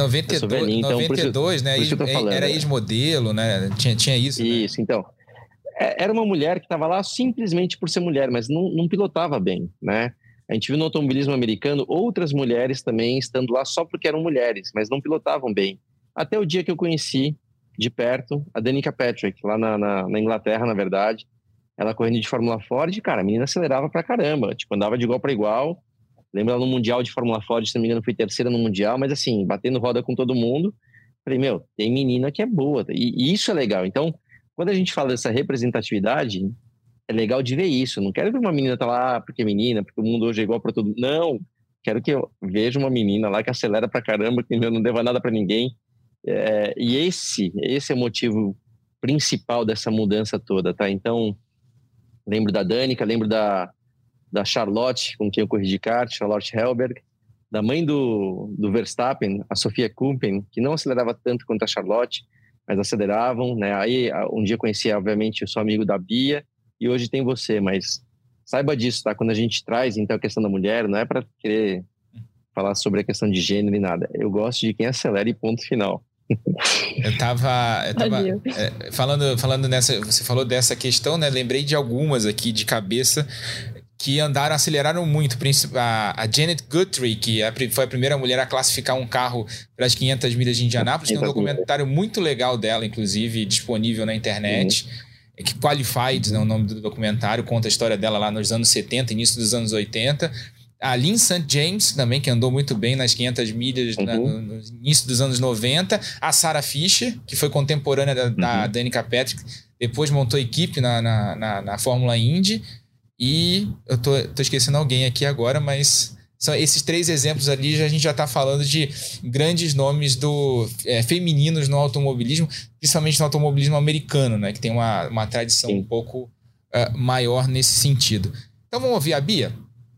92, né? Era ex-modelo, né? Tinha isso. Isso, né? Então. Era uma mulher que estava lá simplesmente por ser mulher, mas não pilotava bem, né? A gente viu no automobilismo americano outras mulheres também estando lá só porque eram mulheres, mas não pilotavam bem. Até o dia que eu conheci de perto a Danica Patrick, lá na Inglaterra, na verdade. Ela correndo de Fórmula Ford, cara, a menina acelerava pra caramba. Tipo, andava de igual para igual. Lembro ela no Mundial de Fórmula Ford, se não me engano, foi terceira no Mundial, mas assim, batendo roda com todo mundo. Falei, tem menina que é boa. E isso é legal. Então, quando a gente fala dessa representatividade, é legal de ver isso. Não quero ver uma menina tá lá porque é menina, porque o mundo hoje é igual para todo mundo. Não, quero que eu veja uma menina lá que acelera pra caramba, que não deva nada para ninguém. E esse é o motivo principal dessa mudança toda, tá? Então, lembro da Danica, lembro da Charlotte, com quem eu corri de kart, Charlotte Helberg, da mãe do Verstappen, a Sofia Kumpen, que não acelerava tanto quanto a Charlotte, mas aceleravam, né? Aí, um dia conheci, obviamente, eu sou amigo da Bia, e hoje tem você, mas saiba disso, tá? Quando a gente traz, então, a questão da mulher, não é para querer falar sobre a questão de gênero e nada. Eu gosto de quem acelera e ponto final. Eu tava falando nessa, você falou dessa questão, né? Lembrei de algumas aqui de cabeça que aceleraram muito. A Janet Guthrie, que foi a primeira mulher a classificar um carro para as 500 milhas de Indianápolis, tem um documentário muito legal dela, inclusive, disponível na internet, que Qualified, né, o nome do documentário, conta a história dela lá nos anos 70, início dos anos 80. A Lynn St. James, também, que andou muito bem nas 500 milhas no início dos anos 90. A Sarah Fisher, que foi contemporânea da Danica Patrick, depois montou equipe na Fórmula Indy. E eu tô esquecendo alguém aqui agora, mas são esses 3 exemplos ali, a gente já está falando de grandes nomes femininos no automobilismo, principalmente no automobilismo americano, né, que tem uma tradição um pouco maior nesse sentido. Então vamos ouvir a Bia?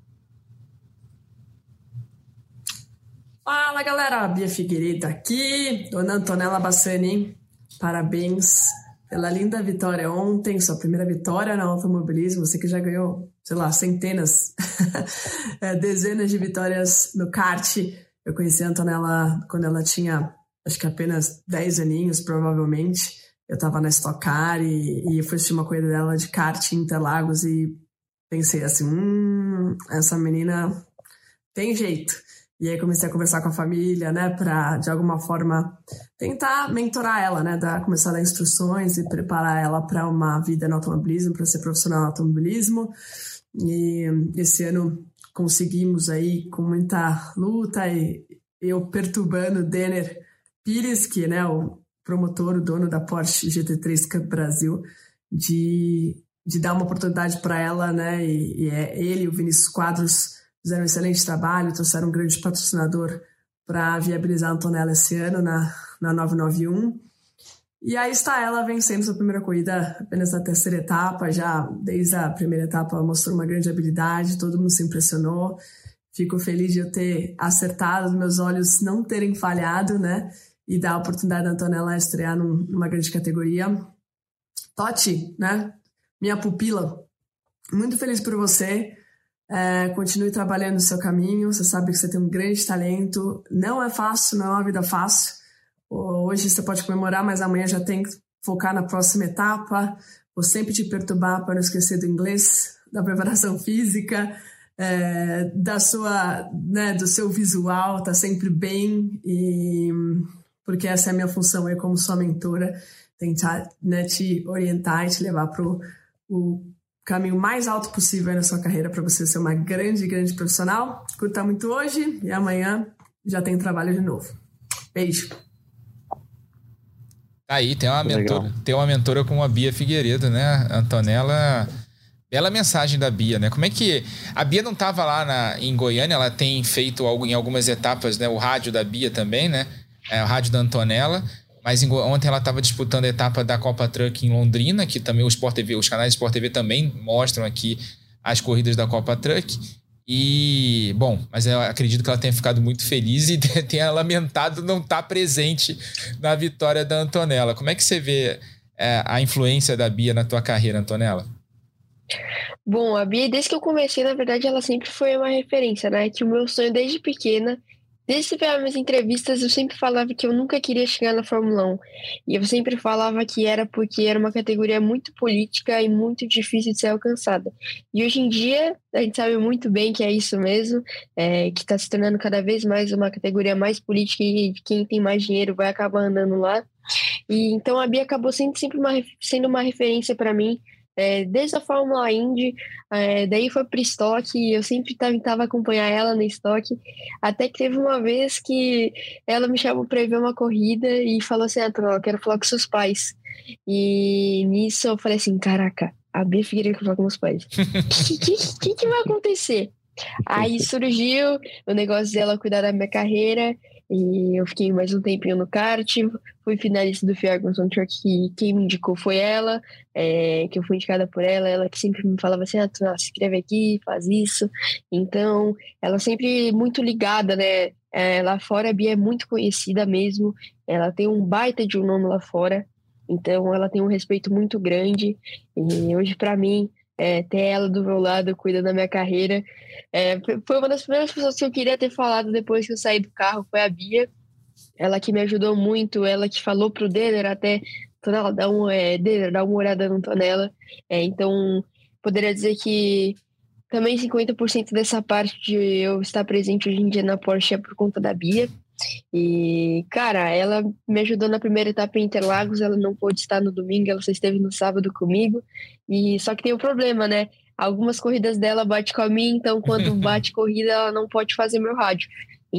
Fala galera, a Bia Figueiredo aqui, dona Antonella Bassani, parabéns pela linda vitória ontem, sua primeira vitória no automobilismo, você que já ganhou, centenas, dezenas de vitórias no kart. Eu conheci a Antonella quando ela tinha, acho que apenas 10 aninhos, provavelmente. Eu estava na Stock Car e fui assistir uma corrida dela de kart em Interlagos e pensei assim, essa menina tem jeito. E aí comecei a conversar com a família, né, para de alguma forma tentar mentorar ela, né, começar a dar instruções e preparar ela para uma vida no automobilismo, para ser profissional no automobilismo. E esse ano conseguimos aí com muita luta e eu perturbando o Denner Pires, que, né, o promotor, o dono da Porsche GT3 Cup Brasil, de dar uma oportunidade para ela, né, e ele e o Vinícius Quadros fizeram um excelente trabalho, trouxeram um grande patrocinador para viabilizar a Antonella esse ano na 991. E aí está ela vencendo sua primeira corrida apenas na terceira etapa. Já desde a primeira etapa ela mostrou uma grande habilidade, todo mundo se impressionou. Fico feliz de eu ter acertado, meus olhos não terem falhado, né? E dar a oportunidade da Antonella estrear numa grande categoria. Totti, né? Minha pupila, muito feliz por você. Continue trabalhando no seu caminho, você sabe que você tem um grande talento, não é fácil, não é uma vida fácil. Hoje você pode comemorar, mas amanhã já tem que focar na próxima etapa. Vou sempre te perturbar para não esquecer do inglês, da preparação física, da sua, né, do seu visual, tá sempre bem, e porque essa é a minha função, eu como sua mentora, tentar, né, te orientar e te levar para o caminho mais alto possível na sua carreira para você ser uma grande, grande profissional. Curta muito hoje e amanhã já tem trabalho de novo. Beijo. Aí tem uma mentora como a Bia Figueiredo, né? Antonella, bela mensagem da Bia, né? Como é que a Bia não estava lá em Goiânia? Ela tem feito em algumas etapas, né? O rádio da Bia também, né? O rádio da Antonella. Mas ontem ela estava disputando a etapa da Copa Truck em Londrina, que também os canais de Sport TV também mostram aqui as corridas da Copa Truck. E, bom, mas eu acredito que ela tenha ficado muito feliz e tenha lamentado não estar presente na vitória da Antonella. Como é que você vê a influência da Bia na tua carreira, Antonella? Bom, a Bia, desde que eu comecei, na verdade, ela sempre foi uma referência, né? Que o meu sonho desde pequena, desde as minhas entrevistas, eu sempre falava que eu nunca queria chegar na Fórmula 1. E eu sempre falava que era porque era uma categoria muito política e muito difícil de ser alcançada. E hoje em dia, a gente sabe muito bem que é isso mesmo, que está se tornando cada vez mais uma categoria mais política e quem tem mais dinheiro vai acabar andando lá. E então a Bia acabou sempre sendo uma referência para mim, desde a Fórmula Indy, daí foi para o Stock, eu sempre tentava acompanhar ela no Stock, até que teve uma vez que ela me chamou para ir ver uma corrida e falou assim, eu quero falar com seus pais. E nisso eu falei assim, caraca, a Bia Figueiredo quer falar com meus pais. O que vai acontecer? Aí surgiu o negócio dela cuidar da minha carreira, e eu fiquei mais um tempinho no kart, fui finalista do Ferguson Truck, que quem me indicou foi ela, que eu fui indicada por ela que sempre me falava assim, se inscreve aqui, faz isso. Então, ela sempre muito ligada, né? Lá fora a Bia é muito conhecida mesmo, ela tem um baita de um nome lá fora, então ela tem um respeito muito grande, e hoje para mim, ter ela do meu lado, cuida da minha carreira. Foi uma das primeiras pessoas que eu queria ter falado depois que eu saí do carro, foi a Bia. Ela que me ajudou muito, ela que falou pro Denner até, Antonella, dá uma olhada no Antonella. Então, poderia dizer que também 50% dessa parte de eu estar presente hoje em dia na Porsche é por conta da Bia. E, cara, ela me ajudou na primeira etapa em Interlagos, ela não pôde estar no domingo, ela só esteve no sábado comigo, e só que tem um problema, né? Algumas corridas dela bate com a minha, então quando bate corrida ela não pode fazer meu rádio.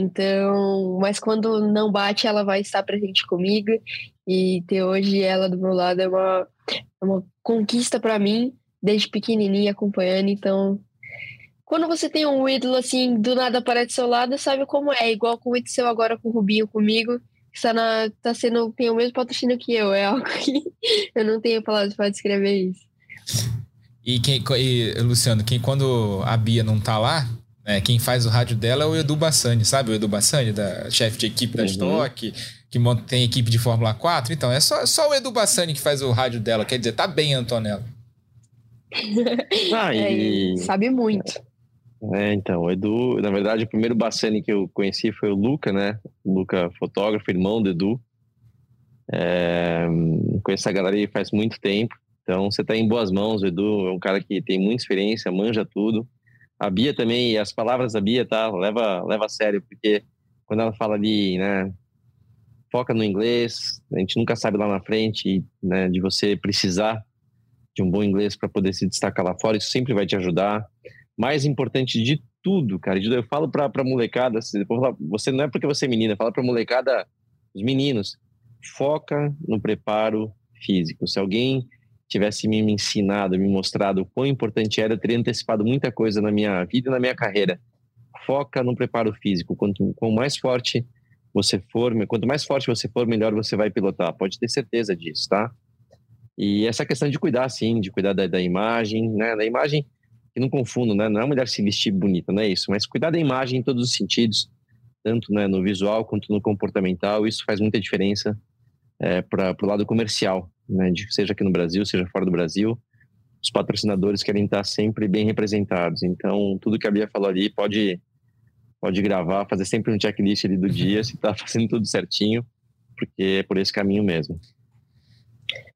Então, mas quando não bate, ela vai estar presente comigo, e ter hoje ela do meu lado é uma conquista para mim, desde pequenininha acompanhando. Então, quando você tem um ídolo assim, do nada aparece do seu lado, sabe como é. Igual como aconteceu agora com o Rubinho comigo, que tem o mesmo patrocínio que eu. É algo que eu não tenho palavras para descrever isso. E Luciano, quando a Bia não tá lá, quem faz o rádio dela é o Edu Bassani, sabe? O Edu Bassani, chefe de equipe da Stock, que tem equipe de Fórmula 4. Então, é só o Edu Bassani que faz o rádio dela. Quer dizer, tá bem, Antonella. Sabe muito. Então, o Edu, na verdade, o primeiro Bassani que eu conheci foi o Luca, né? O Luca, fotógrafo, irmão do Edu. Conheço a galera aí faz muito tempo. Então, você tá em boas mãos. O Edu é um cara que tem muita experiência, manja tudo. A Bia também, as palavras da Bia, tá? Leva a sério, porque quando ela fala ali, né? Foca no inglês, a gente nunca sabe lá na frente, né? De você precisar de um bom inglês para poder se destacar lá fora, isso sempre vai te ajudar. Mais importante de tudo, cara, eu falo pra molecada, você não é porque você é menina, fala pra molecada, os meninos, foca no preparo físico. Se alguém tivesse me ensinado, me mostrado o quão importante era, eu teria antecipado muita coisa na minha vida e na minha carreira. Foca no preparo físico. Quanto mais forte você for, melhor você vai pilotar. Pode ter certeza disso, tá? E essa questão de cuidar, sim, de cuidar da imagem, né? Da imagem, que não confundo, né? Não é a mulher se vestir bonita, não é isso. Mas cuidar da imagem em todos os sentidos, tanto, né, no visual quanto no comportamental. Isso faz muita diferença para o lado comercial, né? Seja aqui no Brasil, seja fora do Brasil. Os patrocinadores querem estar sempre bem representados. Então, tudo que a Bia falou ali, pode gravar, fazer sempre um checklist ali do dia, se está fazendo tudo certinho, porque é por esse caminho mesmo.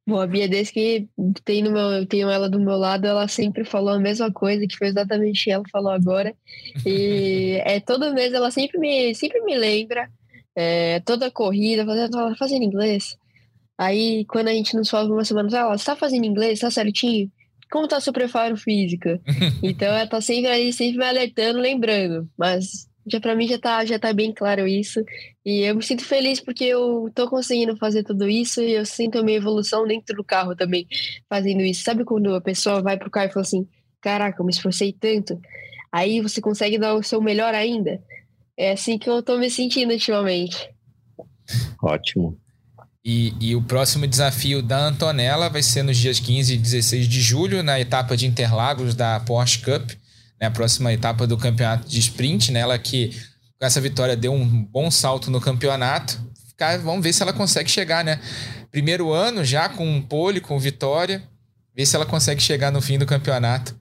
Bom, a Bia, desde que tenho ela do meu lado, ela sempre falou a mesma coisa, que foi exatamente o que ela falou agora. E todo mês ela sempre me lembra, toda corrida, fazendo inglês. Aí, quando a gente nos fala por uma semana, você tá fazendo inglês? Tá certinho? Como tá seu preparo físico? Então, ela tá sempre aí, sempre me alertando, lembrando. Mas, pra mim, já tá bem claro isso. E eu me sinto feliz porque eu tô conseguindo fazer tudo isso e eu sinto a minha evolução dentro do carro também, fazendo isso. Sabe quando a pessoa vai pro carro e fala assim, caraca, eu me esforcei tanto. Aí você consegue dar o seu melhor ainda. É assim que eu tô me sentindo ultimamente. Ótimo. E o próximo desafio da Antonella vai ser nos dias 15 e 16 de julho, na etapa de Interlagos da Porsche Cup, né, a próxima etapa do campeonato de sprint, né, ela que com essa vitória deu um bom salto no campeonato. Vamos ver se ela consegue chegar, né? Primeiro ano já com pole, com vitória, ver se ela consegue chegar no fim do campeonato.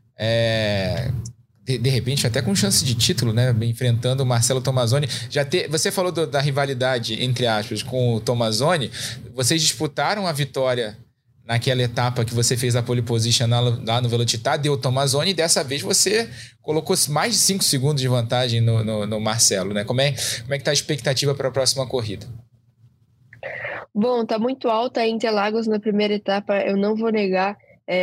De repente até com chance de título, né? Enfrentando o Marcelo Tomazoni. Você falou da rivalidade, entre aspas, com o Tomazoni. Vocês disputaram a vitória naquela etapa que você fez a pole position lá no Velocitar, deu o Tomazoni, e dessa vez você colocou mais de 5 segundos de vantagem no Marcelo, né? Como é que tá a expectativa para a próxima corrida? Bom, tá muito alta a Interlagos na primeira etapa, eu não vou negar.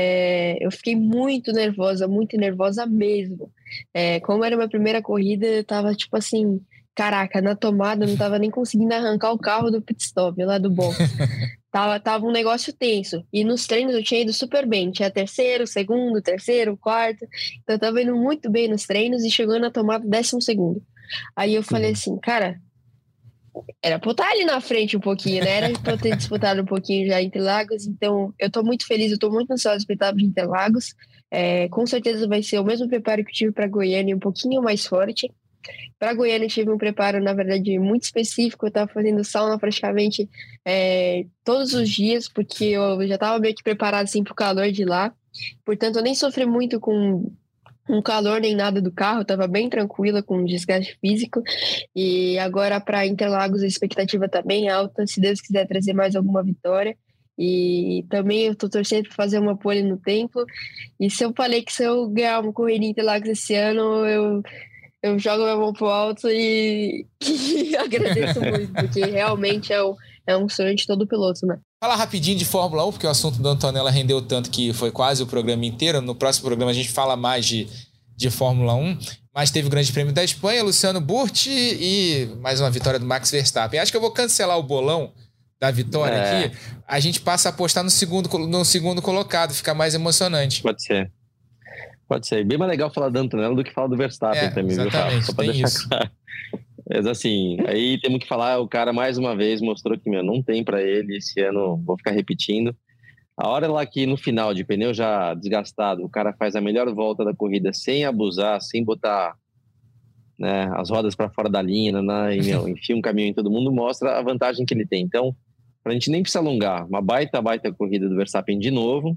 Eu fiquei muito nervosa mesmo. Como era a minha primeira corrida, eu tava tipo assim, caraca, na tomada eu não tava nem conseguindo arrancar o carro do pit stop lá do box. Tava um negócio tenso. E nos treinos eu tinha ido super bem. Tinha terceiro, segundo, quarto. Então eu tava indo muito bem nos treinos e chegou na tomada 12º. Aí eu falei assim, cara, era pra eu estar ali na frente um pouquinho, né? Era pra eu ter disputado um pouquinho já Interlagos. Então eu tô muito feliz, eu tô muito ansiosa pra etapa de Interlagos. Com certeza vai ser o mesmo preparo que eu tive pra Goiânia, um pouquinho mais forte. Para Goiânia eu tive um preparo, na verdade, muito específico. Eu estava fazendo sauna praticamente todos os dias, porque eu já estava meio que preparado assim, para o calor de lá. Portanto, eu nem sofri muito com calor nem nada do carro, eu estava bem tranquila com o desgaste físico. E agora para Interlagos a expectativa está bem alta, se Deus quiser trazer mais alguma vitória. E também eu tô torcendo para fazer uma pole no tempo. E se eu falei que se eu ganhar uma corrida em Interlagos esse ano, eu jogo minha mão pro alto e agradeço muito, porque realmente é um sonho de todo piloto, né? Falar rapidinho de Fórmula 1, porque o assunto da Antonella rendeu tanto que foi quase o programa inteiro. No próximo programa a gente fala mais de Fórmula 1, mas teve o Grande Prêmio da Espanha, Luciano Burti e mais uma vitória do Max Verstappen. Acho que eu vou cancelar o bolão da vitória aqui. A gente passa a apostar no segundo colocado, fica mais emocionante. Pode ser. Bem mais legal falar da Antonella do que falar do Verstappen também, viu, Rafa? Só pra deixar claro. Mas assim, aí temos que falar, o cara mais uma vez mostrou que, não tem pra ele esse ano, vou ficar repetindo. A hora lá que no final, de pneu já desgastado, o cara faz a melhor volta da corrida sem abusar, sem botar, né, as rodas pra fora da linha, enfia um caminhão em todo mundo, mostra a vantagem que ele tem. Então, pra gente nem precisar alongar, uma baita corrida do Verstappen de novo.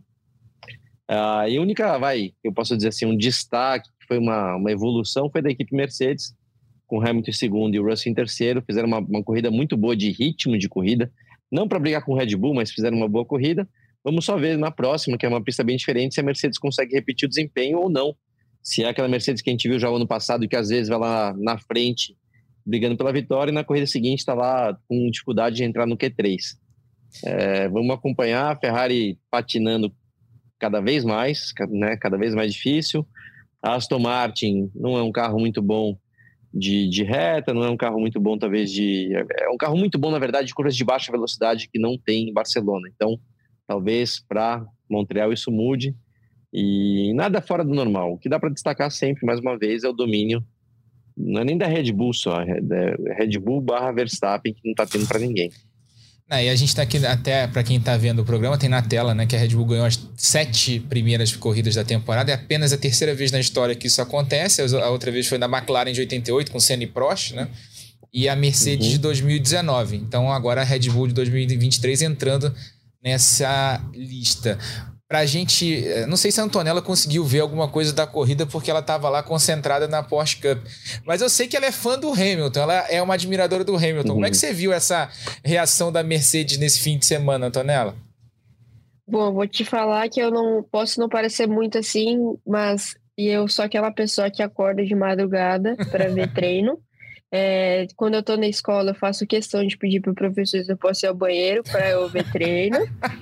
E a única, eu posso dizer assim, um destaque, que foi uma evolução, foi da equipe Mercedes, com o Hamilton em segundo e o Russell em terceiro. Fizeram uma corrida muito boa de ritmo de corrida, não para brigar com o Red Bull, mas fizeram uma boa corrida. Vamos só ver na próxima, que é uma pista bem diferente, se a Mercedes consegue repetir o desempenho ou não. Se é aquela Mercedes que a gente viu já no ano passado, que às vezes vai lá na frente brigando pela vitória, e na corrida seguinte está lá com dificuldade de entrar no Q3. Vamos acompanhar a Ferrari patinando cada vez mais, né? Cada vez mais difícil. A Aston Martin não é um carro muito bom de reta, não é um carro muito bom talvez é um carro muito bom na verdade de curvas de baixa velocidade que não tem em Barcelona, então talvez para Montreal isso mude, e nada fora do normal. O que dá para destacar sempre, mais uma vez, é o domínio, não é nem da Red Bull só, é Red Bull / Verstappen, que não tá tendo para ninguém. E a gente tá aqui, até para quem tá vendo o programa, tem na tela, né, que a Red Bull ganhou as 7 primeiras corridas da temporada. É apenas a terceira vez na história que isso acontece. A outra vez foi na McLaren de 88, com Senna e Prost, né? E a Mercedes de 2019. Então agora a Red Bull de 2023 entrando nessa lista. Pra gente, não sei se a Antonella conseguiu ver alguma coisa da corrida porque ela estava lá concentrada na Porsche Cup, mas eu sei que ela é fã do Hamilton, ela é uma admiradora do Hamilton. Como é que você viu essa reação da Mercedes nesse fim de semana, Antonella? Bom, vou te falar que eu não posso não parecer muito assim, mas eu sou aquela pessoa que acorda de madrugada para ver treino. Quando eu tô na escola, eu faço questão de pedir pro professor se eu posso ir ao banheiro para eu ver treino.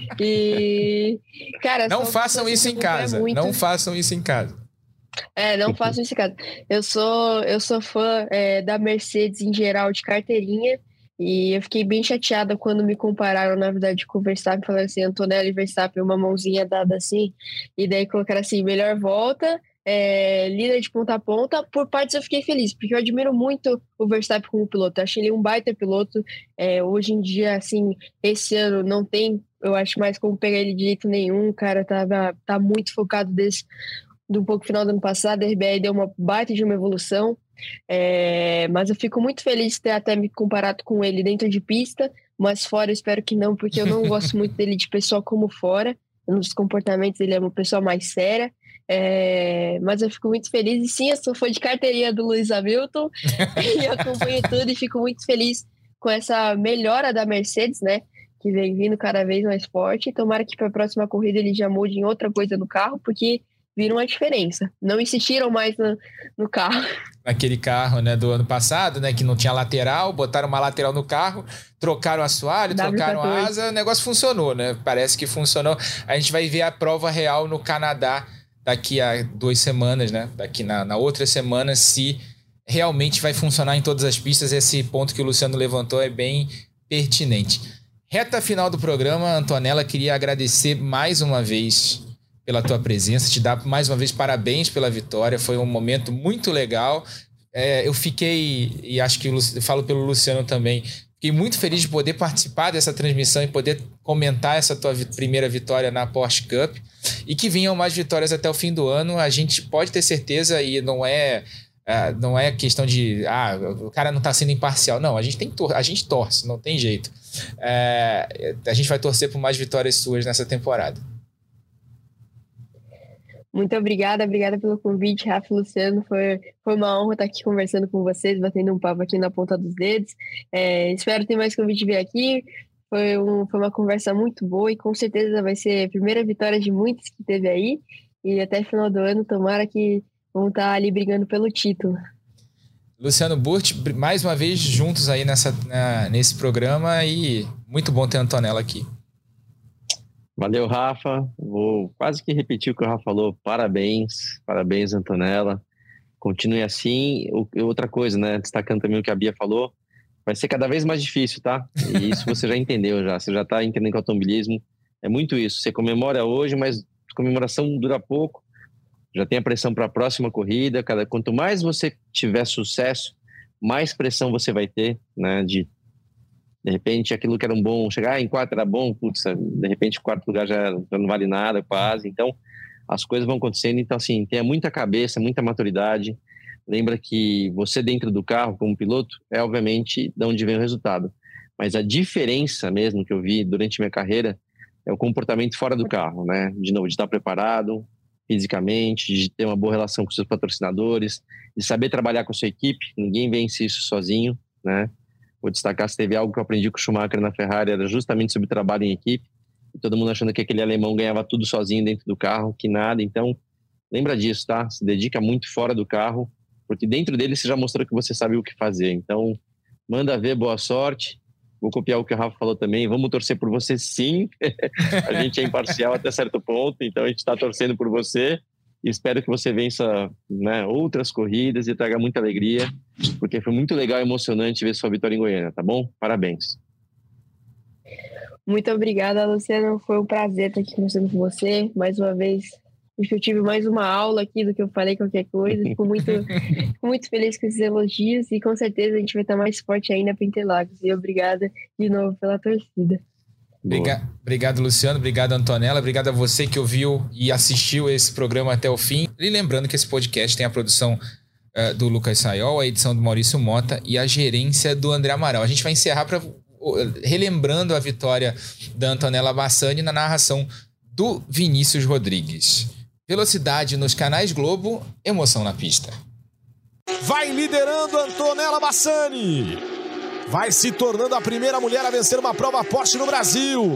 E, cara, não façam isso em casa. Não façam isso em casa. Não façam isso em casa. Eu sou fã da Mercedes em geral, de carteirinha. E eu fiquei bem chateada quando me compararam, na verdade, com o Verstappen, falando assim, Antonella e Verstappen, uma mãozinha dada assim, e daí colocaram assim, melhor volta, líder de ponta a ponta. Por partes eu fiquei feliz, porque eu admiro muito o Verstappen como piloto, eu achei ele um baita piloto. Hoje em dia, assim, esse ano não tem, eu acho, mais como pegar ele de jeito nenhum. O cara tá muito focado desde um pouco final do ano passado. A RBR deu uma baita de uma evolução. Mas eu fico muito feliz de ter até me comparado com ele dentro de pista, mas fora eu espero que não, porque eu não gosto muito dele de pessoa como fora. Nos comportamentos ele é uma pessoa mais séria. Mas eu fico muito feliz, e sim, eu sou fã de carteirinha do Lewis Hamilton e acompanho tudo, e fico muito feliz com essa melhora da Mercedes, né, que vem vindo cada vez mais forte. Tomara que para a próxima corrida ele já mude em outra coisa no carro, porque viram a diferença. Não insistiram mais no carro. Naquele carro, né, do ano passado, né, que não tinha lateral, botaram uma lateral no carro, trocaram o assoalho, trocaram a asa, o negócio funcionou, né? Parece que funcionou. A gente vai ver a prova real no Canadá daqui a 2 semanas, né? Daqui na outra semana, se realmente vai funcionar em todas as pistas. Esse ponto que o Luciano levantou é bem pertinente. Reta final do programa, Antonella, queria agradecer mais uma vez pela tua presença, te dar mais uma vez parabéns pela vitória, foi um momento muito legal. Eu fiquei, e acho que eu falo pelo Luciano também, fiquei muito feliz de poder participar dessa transmissão e poder comentar essa tua primeira vitória na Porsche Cup, e que vinham mais vitórias até o fim do ano. A gente pode ter certeza, e não é questão de o cara não tá sendo imparcial, não, a gente torce, não tem jeito. A gente vai torcer por mais vitórias suas nessa temporada. Muito obrigada pelo convite, Rafa e Luciano. Foi uma honra estar aqui conversando com vocês, batendo um papo aqui na ponta dos dedos. Espero ter mais convite de vir aqui. Foi uma conversa muito boa, e com certeza vai ser a primeira vitória de muitos que teve aí. E até final do ano, tomara que vão estar ali brigando pelo título. Luciano Burti, mais uma vez juntos aí nesse programa, e muito bom ter a Antonella aqui. Valeu, Rafa. Vou quase que repetir o que o Rafa falou. Parabéns, Antonella. Continue assim. Outra coisa, né? Destacando também o que a Bia falou, vai ser cada vez mais difícil, tá? E isso você já entendeu já. Você já tá entendendo que o automobilismo é muito isso. Você comemora hoje, mas a comemoração dura pouco. Já tem a pressão para a próxima corrida. Quanto mais você tiver sucesso, mais pressão você vai ter, né? De repente, aquilo que era um bom... Chegar em 4 era bom, putz, de repente o 4º lugar já não vale nada, quase. Então, as coisas vão acontecendo. Então, assim, tenha muita cabeça, muita maturidade. Lembra que você dentro do carro, como piloto, é obviamente de onde vem o resultado. Mas a diferença mesmo que eu vi durante minha carreira é o comportamento fora do carro, né? De novo, de estar preparado fisicamente, de ter uma boa relação com seus patrocinadores, de saber trabalhar com a sua equipe. Ninguém vence isso sozinho, né? Vou destacar, se teve algo que eu aprendi com o Schumacher na Ferrari, era justamente sobre trabalho em equipe. E todo mundo achando que aquele alemão ganhava tudo sozinho dentro do carro, que nada. Então, lembra disso, tá? Se dedica muito fora do carro, porque dentro dele você já mostrou que você sabe o que fazer. Então, manda ver, boa sorte. Vou copiar o que o Rafa falou também. Vamos torcer por você, sim. A gente é imparcial até certo ponto, então a gente está torcendo por você. E espero que você vença, né, outras corridas e traga muita alegria, porque foi muito legal e emocionante ver sua vitória em Goiânia, tá bom? Parabéns. Muito obrigada, Luciano. Foi um prazer estar aqui conversando com você. Mais uma vez, acho que eu tive mais uma aula aqui do que eu falei qualquer coisa. Fico muito feliz com esses elogios, e com certeza a gente vai estar mais forte ainda para Interlagos. E obrigada de novo pela torcida. Obrigado, Luciano. Obrigado, Antonella. Obrigado a você que ouviu e assistiu esse programa até o fim. E lembrando que esse podcast tem a produção do Lucas Sayol, a edição do Maurício Mota e a gerência do André Amaral. A gente vai encerrar relembrando a vitória da Antonella Bassani na narração do Vinícius Rodrigues. Velocidade nos canais Globo, emoção na pista. Vai liderando Antonella Bassani. Vai se tornando a primeira mulher a vencer uma prova Porsche no Brasil.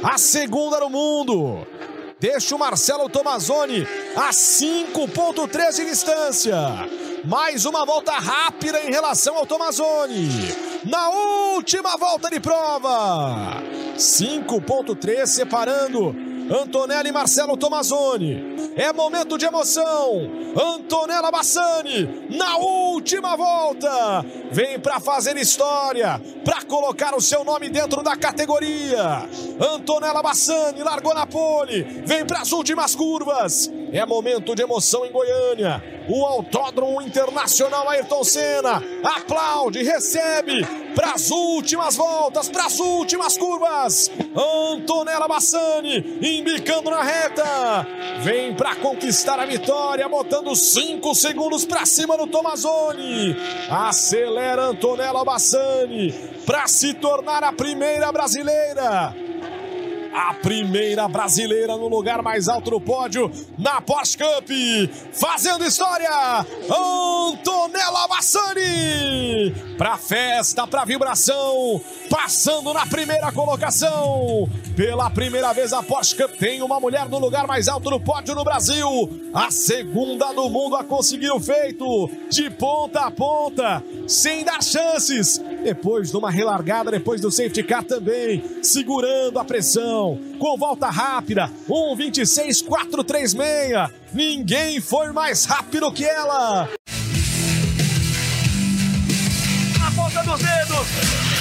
a segunda no mundo. Deixa o Marcelo Tomazoni a 5,3 de distância. Mais uma volta rápida em relação ao Tomazoni. Na última volta de prova. 5,3 separando Antonella e Marcelo Tomazoni. É momento de emoção. Antonella Bassani na última volta. Vem para fazer história, para colocar o seu nome dentro da categoria. Antonella Bassani largou na pole. Vem para as últimas curvas. É momento de emoção em Goiânia. O Autódromo Internacional Ayrton Senna aplaude, recebe para as últimas voltas, para as últimas curvas. Antonella Bassani embicando na reta. Vem para conquistar a vitória, botando 5 segundos para cima do Tomazoni. Acelera Antonella Bassani para se tornar a primeira brasileira. A primeira brasileira no lugar mais alto do pódio na Porsche Cup. Fazendo história, Antonella Bassani. Pra festa, pra vibração, passando na primeira colocação. Pela primeira vez a Porsche Cup tem uma mulher no lugar mais alto do pódio no Brasil. A segunda do mundo a conseguir o feito. De ponta a ponta, sem dar chances. Depois de uma relargada, depois do safety car também, segurando a pressão. Com volta rápida, 1:26.436. Ninguém foi mais rápido que ela. Na ponta dos dedos.